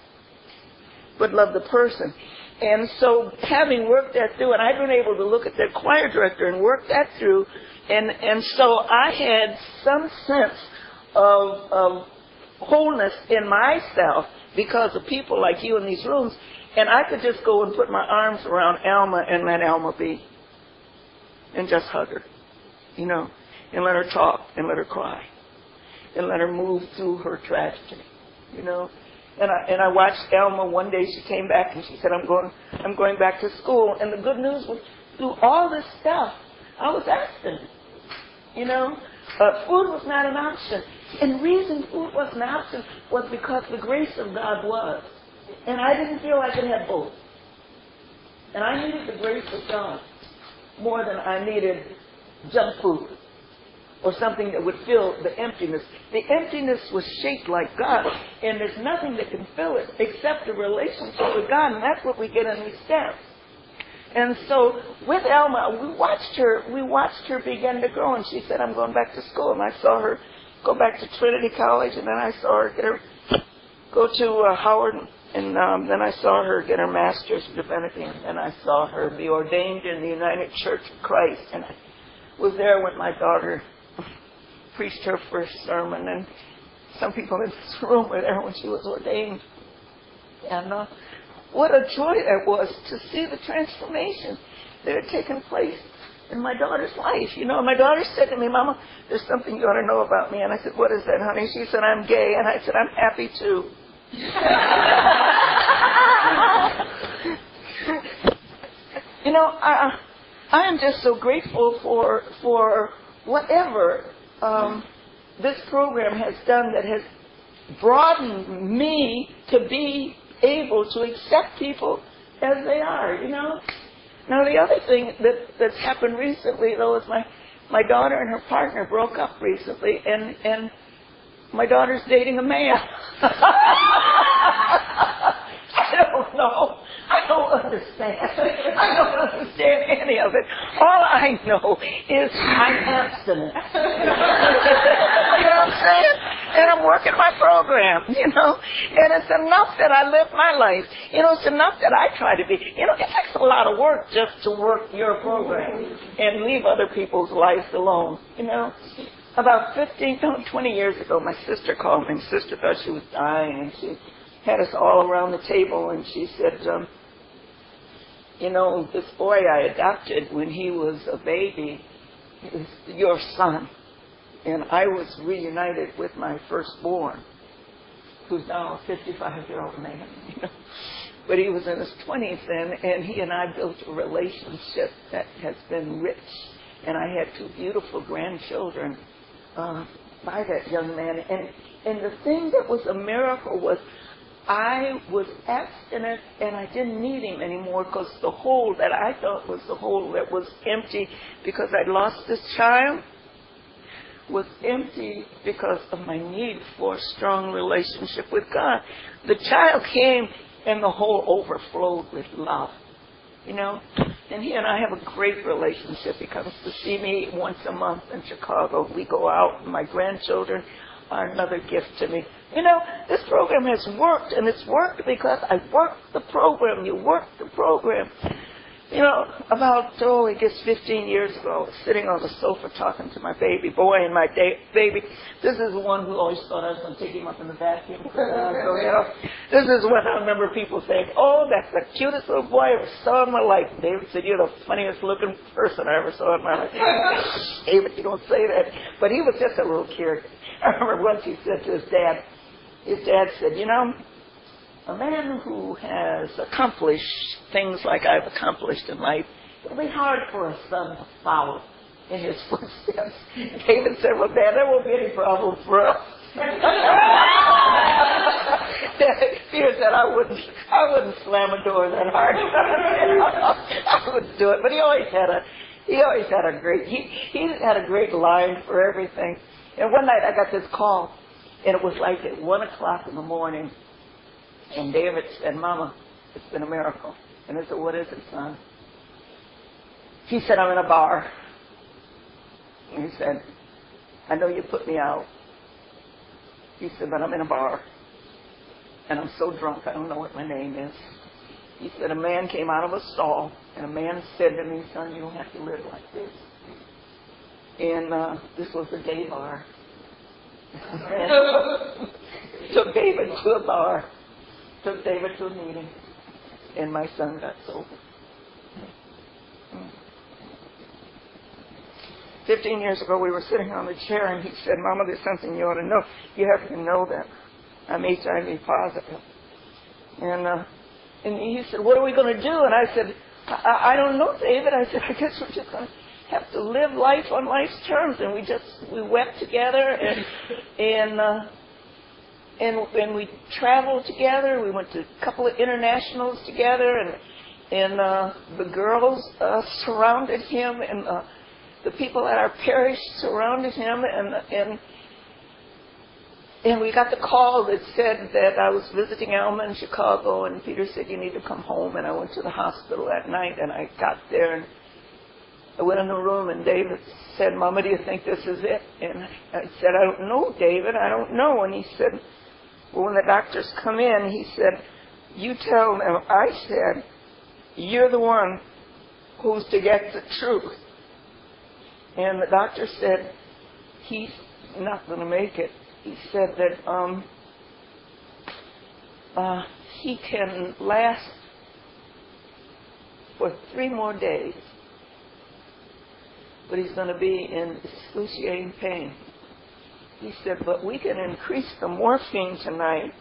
but love the person. And so having worked that through, and I've been able to look at that choir director and work that through, and, and so I had some sense of, of wholeness in myself because of people like you in these rooms, and I could just go and put my arms around Alma and let Alma be, and just hug her, you know, and let her talk, and let her cry, and let her move through her tragedy, you know. And I and I watched Alma one day. She came back and she said, "I'm going, I'm going back to school." And the good news was, through all this stuff, I was abstinent. You know, uh, food was not an option. And the reason food wasn't an option was because the grace of God was, and I didn't feel I could have both. And I needed the grace of God more than I needed junk food or something that would fill the emptiness. The emptiness was shaped like God, and there's nothing that can fill it except a relationship with God, and that's what we get in these steps. And so with Alma, we watched her, we watched her begin to grow, and she said, "I'm going back to school." And I saw her go back to Trinity College, and then I saw her get her go to uh, Howard, and um, then I saw her get her master's in divinity, and I saw her be ordained in the United Church of Christ, and I was there when my daughter preached her first sermon, and some people in this room were there when she was ordained. And uh, what a joy that was to see the transformation that had taken place in my daughter's life. You know, my daughter said to me, "Mama, there's something you ought to know about me." And I said, "What is that, honey?" She said, "I'm gay." And I said, "I'm happy too." You know, I, I am just so grateful for for whatever Um, this program has done that has broadened me to be able to accept people as they are, you know. Now, the other thing that, that's happened recently, though, is my, my daughter and her partner broke up recently, and, and my daughter's dating a man. I don't know. I don't understand. I don't understand any of it. All I know is I'm abstinent. You know what I'm saying? And I'm working my program, you know. And it's enough that I live my life. You know, it's enough that I try to be. You know, it takes a lot of work just to work your program and leave other people's lives alone, you know. About fifteen, no, twenty years ago, my sister called me. My sister thought she was dying, and she had us all around the table, and she said, um, you know, this boy I adopted when he was a baby is your son. And I was reunited with my firstborn, who's now a fifty-five-year-old man, you know. But he was in his twenties then, and he and I built a relationship that has been rich. And I had two beautiful grandchildren uh, by that young man. And, and the thing that was a miracle was I was abstinent, and I didn't need him anymore because the hole that I thought was the hole that was empty because I'd lost this child was empty because of my need for a strong relationship with God. The child came, and the hole overflowed with love, you know. And he and I have a great relationship. He comes to see me once a month in Chicago. We go out, and my grandchildren are another gift to me. You know, this program has worked, and it's worked because I worked the program. You work the program. You know, about, oh, I guess fifteen years ago, I was sitting on the sofa talking to my baby boy, and my da- baby, this is the one who always thought I was going to take him up in the vacuum. Uh, so, you know, this is what I remember people saying, oh, that's the cutest little boy I ever saw in my life. David said, you're the funniest looking person I ever saw in my life. David, you don't say that. But he was just a little kid. I remember once he said to his dad, his dad said, you know, a man who has accomplished things like I've accomplished in life, it'll be hard for a son to follow in his footsteps. David said, well, Dad, there won't be any problem for us. Peter said, I wouldn't, I wouldn't slam a door that hard. I wouldn't do it. But he always had a, he always had a great, he, he had a great line for everything. And one night I got this call, and it was like at one o'clock in the morning. And David said, Mama, it's been a miracle. And I said, what is it, son? He said, I'm in a bar. And he said, I know you put me out. He said, but I'm in a bar. And I'm so drunk, I don't know what my name is. He said, a man came out of a stall, and a man said to me, son, you don't have to live like this. And uh, this was a gay bar. Took David to a bar. Took David to a meeting, and my son got sober. Fifteen years ago, we were sitting on the chair, and he said, Mama, there's something you ought to know. You have to know that I'm H I V positive. And, uh, and he said, what are we going to do? And I said, I, I don't know, David. I said, I guess we're just going to have to live life on life's terms. And we just, we wept together, and, and, uh, And, and we traveled together. We went to a couple of internationals together, and and uh, the girls uh, surrounded him, and uh, the people at our parish surrounded him, and and and we got the call that said that I was visiting Alma in Chicago, and Peter said, you need to come home. And I went to the hospital that night, and I got there, and I went in the room, and David said, Mama, do you think this is it? And I said, I don't know, David, I don't know. And he said, well, when the doctors come in, he said, you tell them, I said, you're the one who's to get the truth. And the doctor said, he's not going to make it. He said that um, uh, he can last for three more days, but he's going to be in excruciating pain. He said, but we can increase the morphine tonight,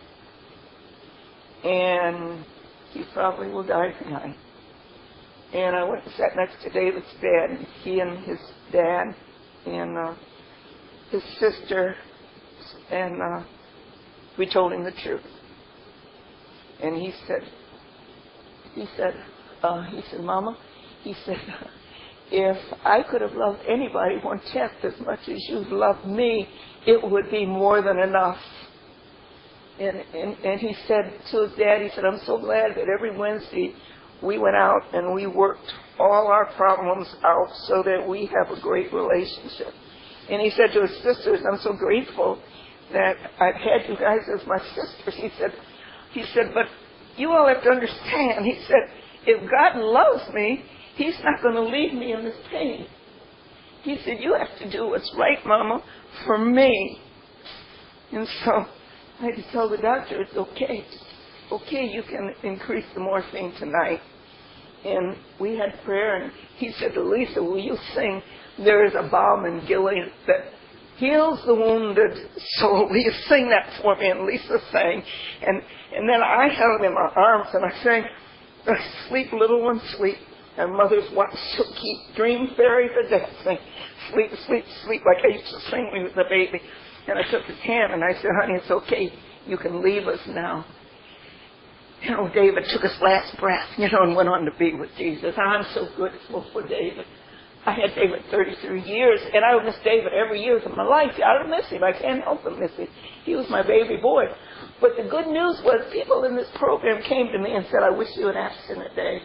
and he probably will die tonight. And I went and sat next to David's bed, and he and his dad and uh, his sister, and uh, we told him the truth. And he said, he said, uh, he said, Mama, he said, if I could have loved anybody one-tenth as much as you've loved me, it would be more than enough. And, and, and he said to his dad, he said, I'm so glad that every Wednesday we went out and we worked all our problems out so that we have a great relationship. And he said to his sisters, I'm so grateful that I've had you guys as my sisters. He said, he said, but you all have to understand, he said, if God loves me, He's not going to leave me in this pain. He said, you have to do what's right, Mama, for me. And so I had to tell the doctor, it's okay. Okay, you can increase the morphine tonight. And we had prayer, and he said to Lisa, will you sing, there is a balm in Gilead that heals the wounded soul. Will you sing that for me? And Lisa sang. And, and then I held him in my arms, and I sang, sleep, little one, sleep. And mother's watch shall keep, dream fairies are dancing, sleep, sleep, sleep, like I used to sing when he was a baby. And I took his hand and I said, honey, it's okay. You can leave us now. You know, David took his last breath, you know, and went on to be with Jesus. I'm so grateful for David. I had David thirty-three years, and I would miss David every year of my life. I would miss him. I can't help but miss him. He was my baby boy. But the good news was people in this program came to me and said, I wish you an abstinent day.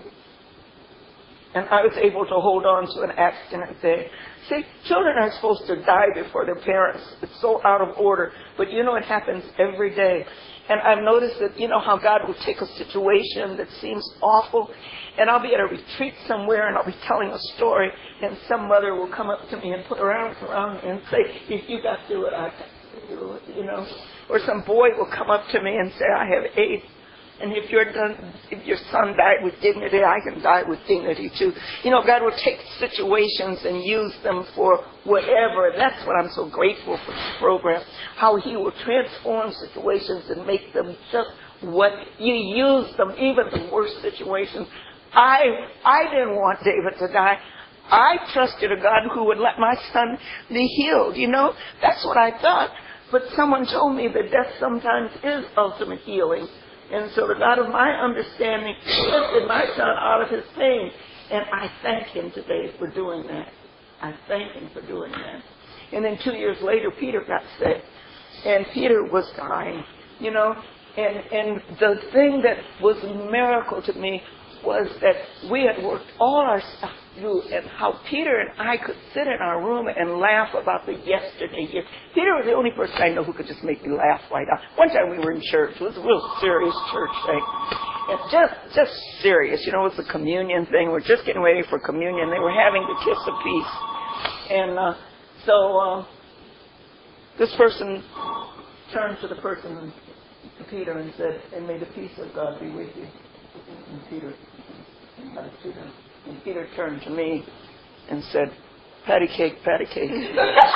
And I was able to hold on to an abstinent day. See, children aren't supposed to die before their parents. It's so out of order. But you know, it happens every day. And I've noticed that, you know, how God will take a situation that seems awful, and I'll be at a retreat somewhere, and I'll be telling a story, and some mother will come up to me and put her arms around me and say, if you got through it, I got through it, you know. Or some boy will come up to me and say, I have AIDS. And if your if your son died with dignity, I can die with dignity too. You know, God will take situations and use them for whatever. That's what I'm so grateful for this program. How He will transform situations and make them just what you use them, even the worst situations. I I didn't want David to die. I trusted a God who would let my son be healed. You know, that's what I thought. But someone told me that death sometimes is ultimate healing. And so the God of my understanding lifted my son out of his pain. And I thank Him today for doing that. I thank Him for doing that. And then two years later, Peter got sick. And Peter was dying, you know. And, and the thing that was a miracle to me was that we had worked all our stuff through, and how Peter and I could sit in our room and laugh about the yesterday year. Peter was the only person I know who could just make me laugh right out. One time we were in church. It was a real serious church thing. And just just serious. You know, it was a communion thing. We're just getting ready for communion. They were having the kiss of peace. And uh, so uh, this person turned to the person, to Peter, and said, and may the peace of God be with you. And Peter, and Peter turned to me and said, patty cake, patty cake. With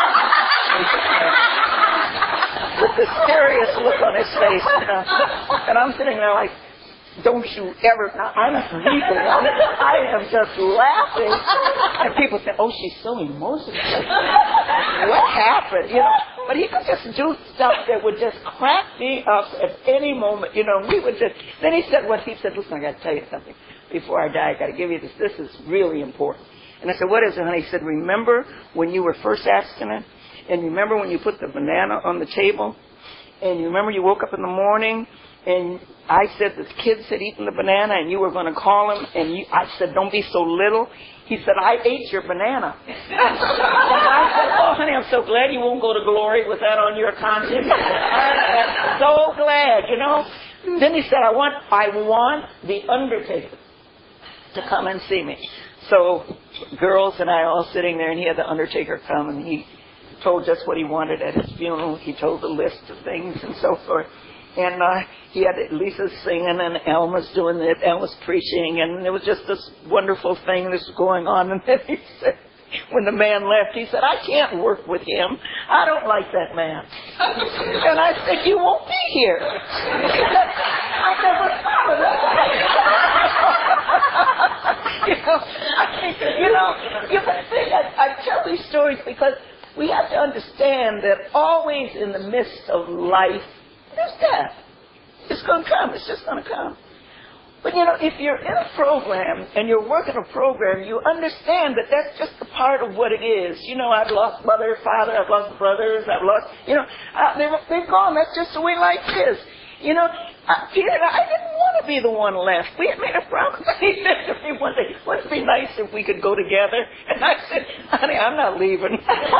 this serious look on his face. You know? And I'm sitting there like, don't you ever, I'm sleeping on it. I am just laughing. And people say, oh, she's so emotional. What happened? You know? But he could just do stuff that would just crack me up at any moment. You know, we would just, then he said what he said, listen, I got to tell you something. Before I die, I got to give you this. This is really important. And I said, what is it, honey? He said, remember when you were first abstinent? And remember when you put the banana on the table? And you remember you woke up in the morning and I said the kids had eaten the banana and you were going to call them, and you, I said, don't be so little. He said, I ate your banana. And I said, oh, honey, I'm so glad you won't go to glory with that on your conscience. I'm so glad, you know. Then he said, I want, I want the undertaker to come and see me. So girls and I all sitting there, and he had the undertaker come, and he told us what he wanted at his funeral. He told the list of things and so forth. And uh, he had Lisa singing, and Elma's doing it, Elma's preaching, and it was just this wonderful thing that's going on. And then he said, when the man left, he said, I can't work with him. I don't like that man. And I said, you won't be here. I never thought of that. you know, I think, you know, you can think, I, I tell these stories because we have to understand that always in the midst of life, there's death. It's going to come. It's just going to come. But, you know, if you're in a program and you're working a program, you understand that that's just a part of what it is. You know, I've lost mother, father, I've lost brothers, I've lost, you know, uh, they're, they're gone. That's just the way life is. You know, uh, Peter and I didn't want to be the one left. We had made a promise. He said to me one day, wouldn't it be nice if we could go together? And I said, honey, I'm not leaving.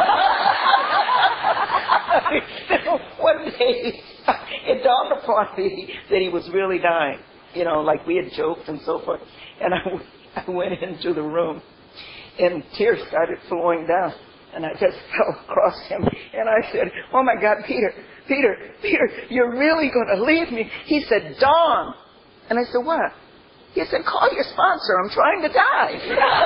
One day, it dawned upon me that he was really dying. You know, like we had joked and so forth. And I, I went into the room, and tears started flowing down. And I just fell across him. And I said, oh, my God, Peter, Peter, Peter, you're really going to leave me? He said, Dawn. And I said, what? He said, call your sponsor. I'm trying to die.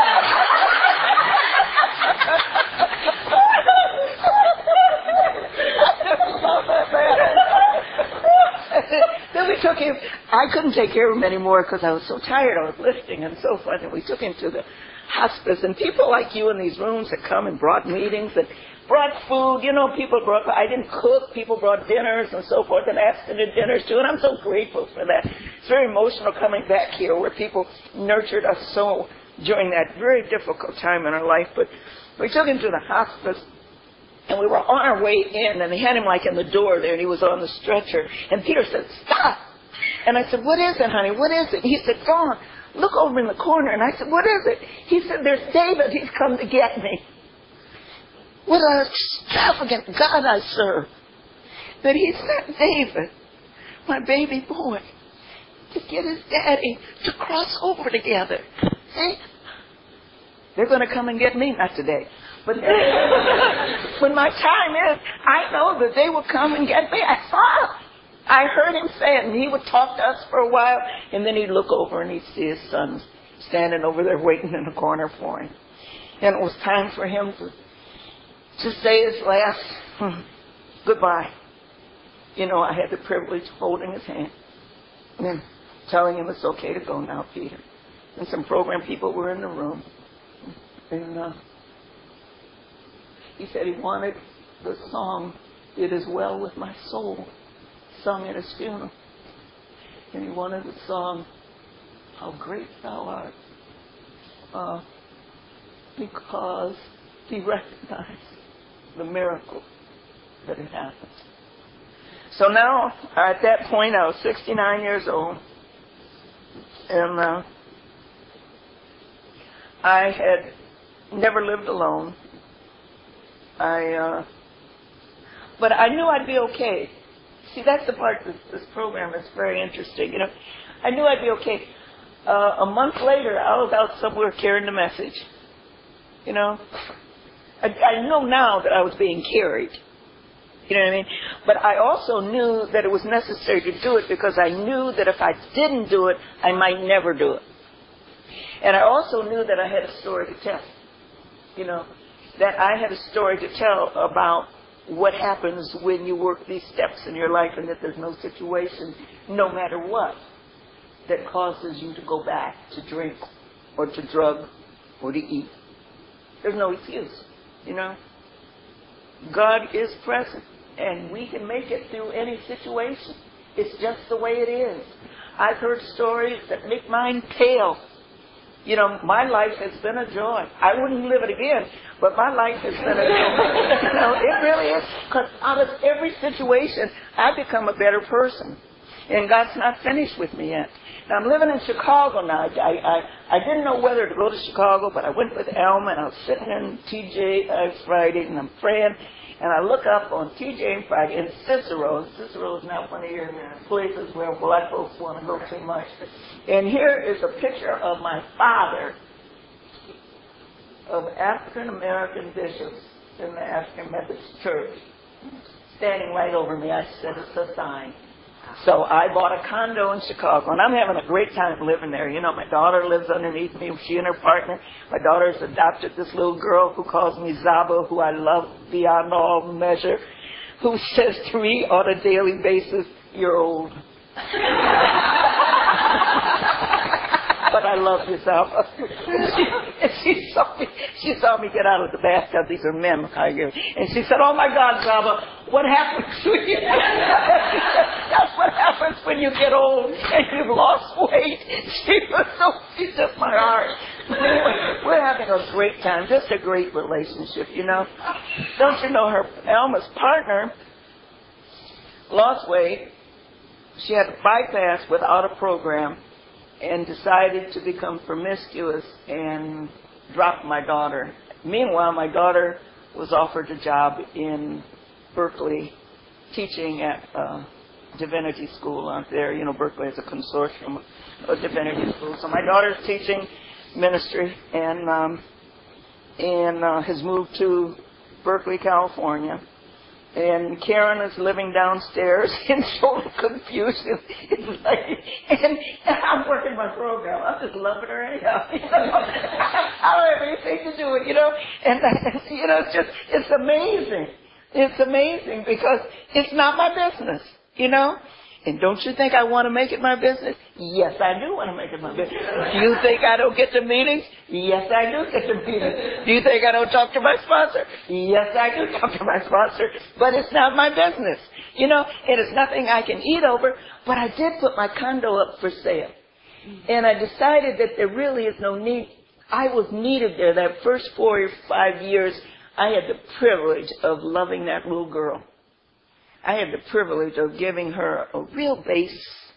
Then we took him. I couldn't take care of him anymore because I was so tired. I was lifting and so forth. And we took him to the hospice. And people like you in these rooms that come and brought meetings and brought food. You know, people brought, I didn't cook. People brought dinners and so forth, and abstinent dinners too. And I'm so grateful for that. It's very emotional coming back here where people nurtured us so during that very difficult time in our life. But we took him to the hospice. And we were on our way in, and they had him like in the door there, and he was on the stretcher. And Peter said, stop. And I said, what is it, honey? What is it? He said, Dawn, look over in the corner. And I said, what is it? He said, there's David. He's come to get me. What an extravagant God I serve. That he sent David my baby boy to get his daddy to cross over together. See? They're going to come and get me, not today. But when my time is, I know that they will come and get me. I saw him. I heard him say it, and he would talk to us for a while, and then he'd look over and he'd see his son standing over there waiting in the corner for him. And it was time for him to, to say his last hmm, goodbye. You know, I had the privilege of holding his hand and telling him it's okay to go now, Peter. And some program people were in the room. And uh, he said he wanted the song, It Is Well With My Soul, sung at his funeral. And he wanted the song, How Great Thou Art, uh, because he recognized the miracle that had happened. So now, at that point, I was sixty-nine years old, and uh, I had never lived alone. I, uh, but I knew I'd be okay. See, that's the part of this, this program that's very interesting. You know, I knew I'd be okay. Uh, a month later, I was out somewhere carrying the message. You know, I, I know now that I was being carried. You know what I mean? But I also knew that it was necessary to do it because I knew that if I didn't do it, I might never do it. And I also knew that I had a story to tell. You know, that I had a story to tell about what happens when you work these steps in your life and that there's no situation, no matter what, that causes you to go back to drink or to drug or to eat. There's no excuse, you know. God is present, and we can make it through any situation. It's just the way it is. I've heard stories that make mine pale. You know, my life has been a joy. I wouldn't live it again, but my life has been a joy. You know, it really is. Because out of every situation, I become a better person. And God's not finished with me yet. Now, I'm living in Chicago now. I, I, I didn't know whether to go to Chicago, but I went with Elma, and I was sitting in T J uh, Friday, and I'm praying. And I look up on T J and Friday, and Cicero. Cicero is not one of your places where black folks want to go too much. And here is a picture of my father, of African American bishops in the African Methodist Church, standing right over me. I said, it's a sign. So I bought a condo in Chicago, and I'm having a great time living there. You know, my daughter lives underneath me. She and her partner. My daughter's adopted this little girl who calls me Zaba, who I love beyond all measure, who says to me on a daily basis, you're old. But I love you, Zaba. And she saw me, she saw me get out of the bathtub. These are men. And she said, oh, my God, Zaba, what happens when you... That's what happens when you get old and you've lost weight. She was so... She's just my heart. But anyway, we're having a great time. Just a great relationship, you know. Don't you know her... Elma's partner lost weight. She had a bypass without a program, and decided to become promiscuous and drop my daughter. Meanwhile, my daughter was offered a job in Berkeley teaching at uh, divinity school out there. You know, Berkeley is a consortium of divinity schools. So my daughter's teaching ministry and um, and uh, has moved to Berkeley, California. And Karen is living downstairs in total confusion. It's like, and, and I'm working my program. I'm just loving her anyhow. You know? I don't have anything to do with it, you know. And, you know, it's just, it's amazing. It's amazing because it's not my business, you know. And don't you think I want to make it my business? Yes, I do want to make it my business. Do you think I don't get to meetings? Yes, I do get to meetings. Do you think I don't talk to my sponsor? Yes, I do talk to my sponsor. But it's not my business. You know, it is nothing I can eat over. But I did put my condo up for sale. And I decided that there really is no need. I was needed there. That first four or five years, I had the privilege of loving that little girl. I had the privilege of giving her a real base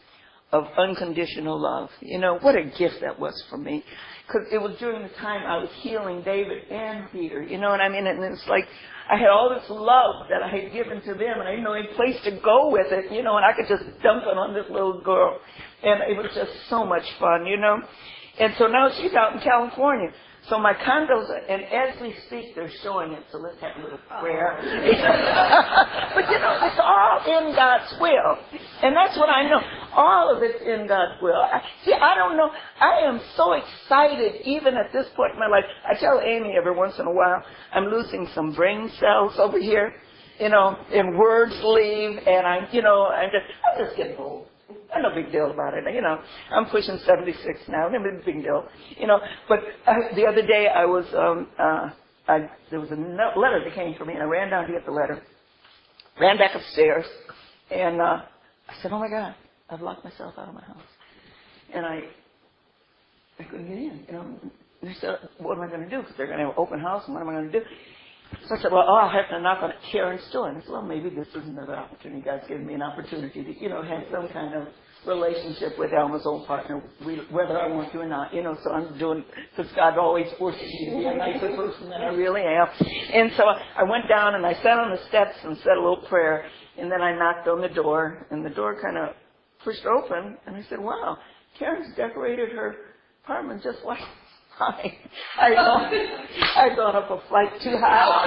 of unconditional love. You know, what a gift that was for me. Because it was during the time I was healing David and Peter. You know what I mean? And it's like I had all this love that I had given to them, and I didn't know any place to go with it, you know, and I could just dump it on this little girl. And it was just so much fun, you know. And so now she's out in California. So my condos, and as we speak, they're showing it, so let's have a little prayer. But you know, it's all in God's will. And that's what I know. All of it's in God's will. I, see, I don't know. I am so excited, even at this point in my life. I tell Amy every once in a while, I'm losing some brain cells over here, you know, and words leave, and I'm, you know, I'm just, I'm just getting old. I'm no big deal about it, you know. I'm pushing seventy-six now. Never a big deal, you know. But I, the other day, I was um, uh, I, there was a no- letter that came for me, and I ran down to get the letter. Ran back upstairs, and uh, I said, "Oh my God, I've locked myself out of my house," and I I couldn't get in. You know, and they said, "What am I going to do? Because they're going to have an open house, and what am I going to do?" So I said, well, oh, I'll have to knock on Karen's door. And I said, well, maybe this is another opportunity. God's given me an opportunity to, you know, have some kind of relationship with Alma's old partner, whether I want to or not. You know, so I'm doing, because God always forces me to be a nicer person than I really am. And so I went down and I sat on the steps and said a little prayer. And then I knocked on the door, and the door kind of pushed open. And I said, wow, Karen's decorated her apartment just like I, I gone, I gone up a flight too high.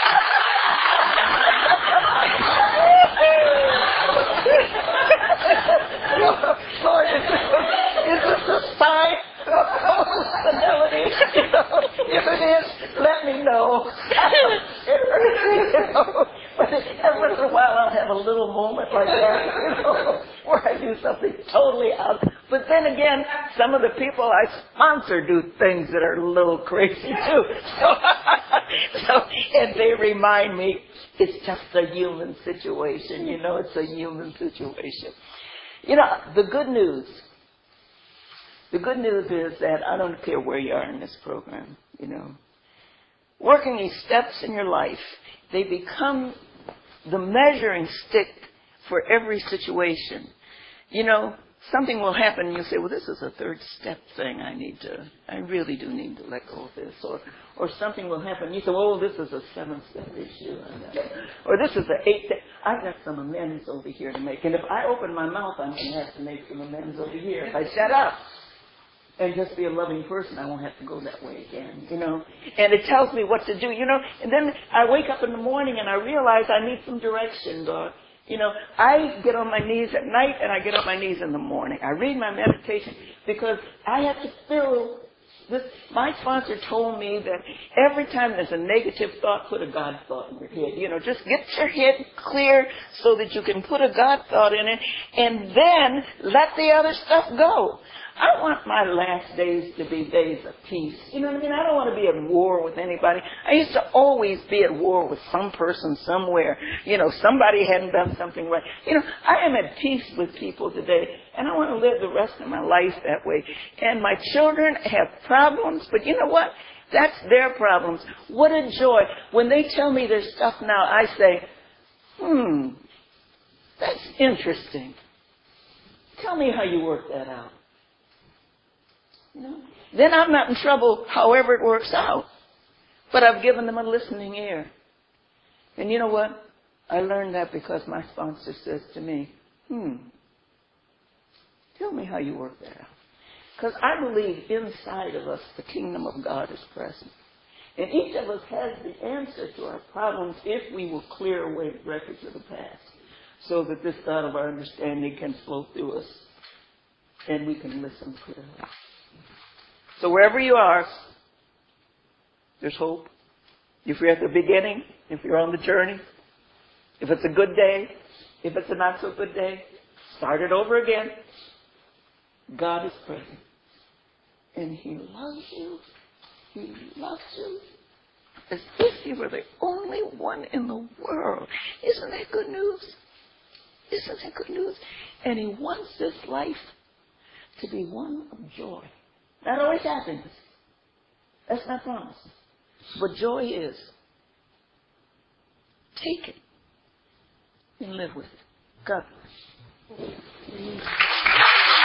Lord, is this, is this a sign of fidelity? You know, if it is, let me know. You know, but every once in a while I'll have a little moment like that, you know, where I do something totally out. But then again, some of the people I sponsor do things that are a little crazy too. So, so, and they remind me it's just a human situation. You know, it's a human situation. You know, the good news, the good news is that I don't care where you are in this program, you know. Working these steps in your life, they become the measuring stick for every situation. You know, something will happen and you'll say, well, this is a third step thing I need to, I really do need to let go of this. Or or something will happen and you say, oh, this is a seventh step issue. Or this is an eighth step. I've got some amends over here to make. And if I open my mouth, I'm going to have to make some amends over here. If I shut up and just be a loving person, I won't have to go that way again, you know. And it tells me what to do, you know. And then I wake up in the morning and I realize I need some direction, God. You know, I get on my knees at night and I get on my knees in the morning. I read my meditation because I have to fill this. My sponsor told me that every time there's a negative thought, put a God thought in your head. You know, just get your head clear so that you can put a God thought in it and then let the other stuff go. I want my last days to be days of peace. You know what I mean? I don't want to be at war with anybody. I used to always be at war with some person somewhere. You know, somebody hadn't done something right. You know, I am at peace with people today, and I want to live the rest of my life that way. And my children have problems, but you know what? That's their problems. What a joy. When they tell me their stuff now, I say, hmm, that's interesting. Tell me how you work that out. You know? Then I'm not in trouble however it works out. But I've given them a listening ear. And you know what? I learned that because my sponsor says to me, hmm, tell me how you work that out. Because I believe inside of us the kingdom of God is present. And each of us has the answer to our problems if we will clear away the records of the past so that this God of our understanding can flow through us and we can listen clearly. So wherever you are, there's hope. If you're at the beginning, if you're on the journey, if it's a good day, if it's a not so good day, start it over again. God is present. And He loves you. He loves you as if He were the only one in the world. Isn't that good news? Isn't that good news? And He wants this life to be one of joy. Not always happiness. That's not promise. But joy is. Take it and live with it. God bless.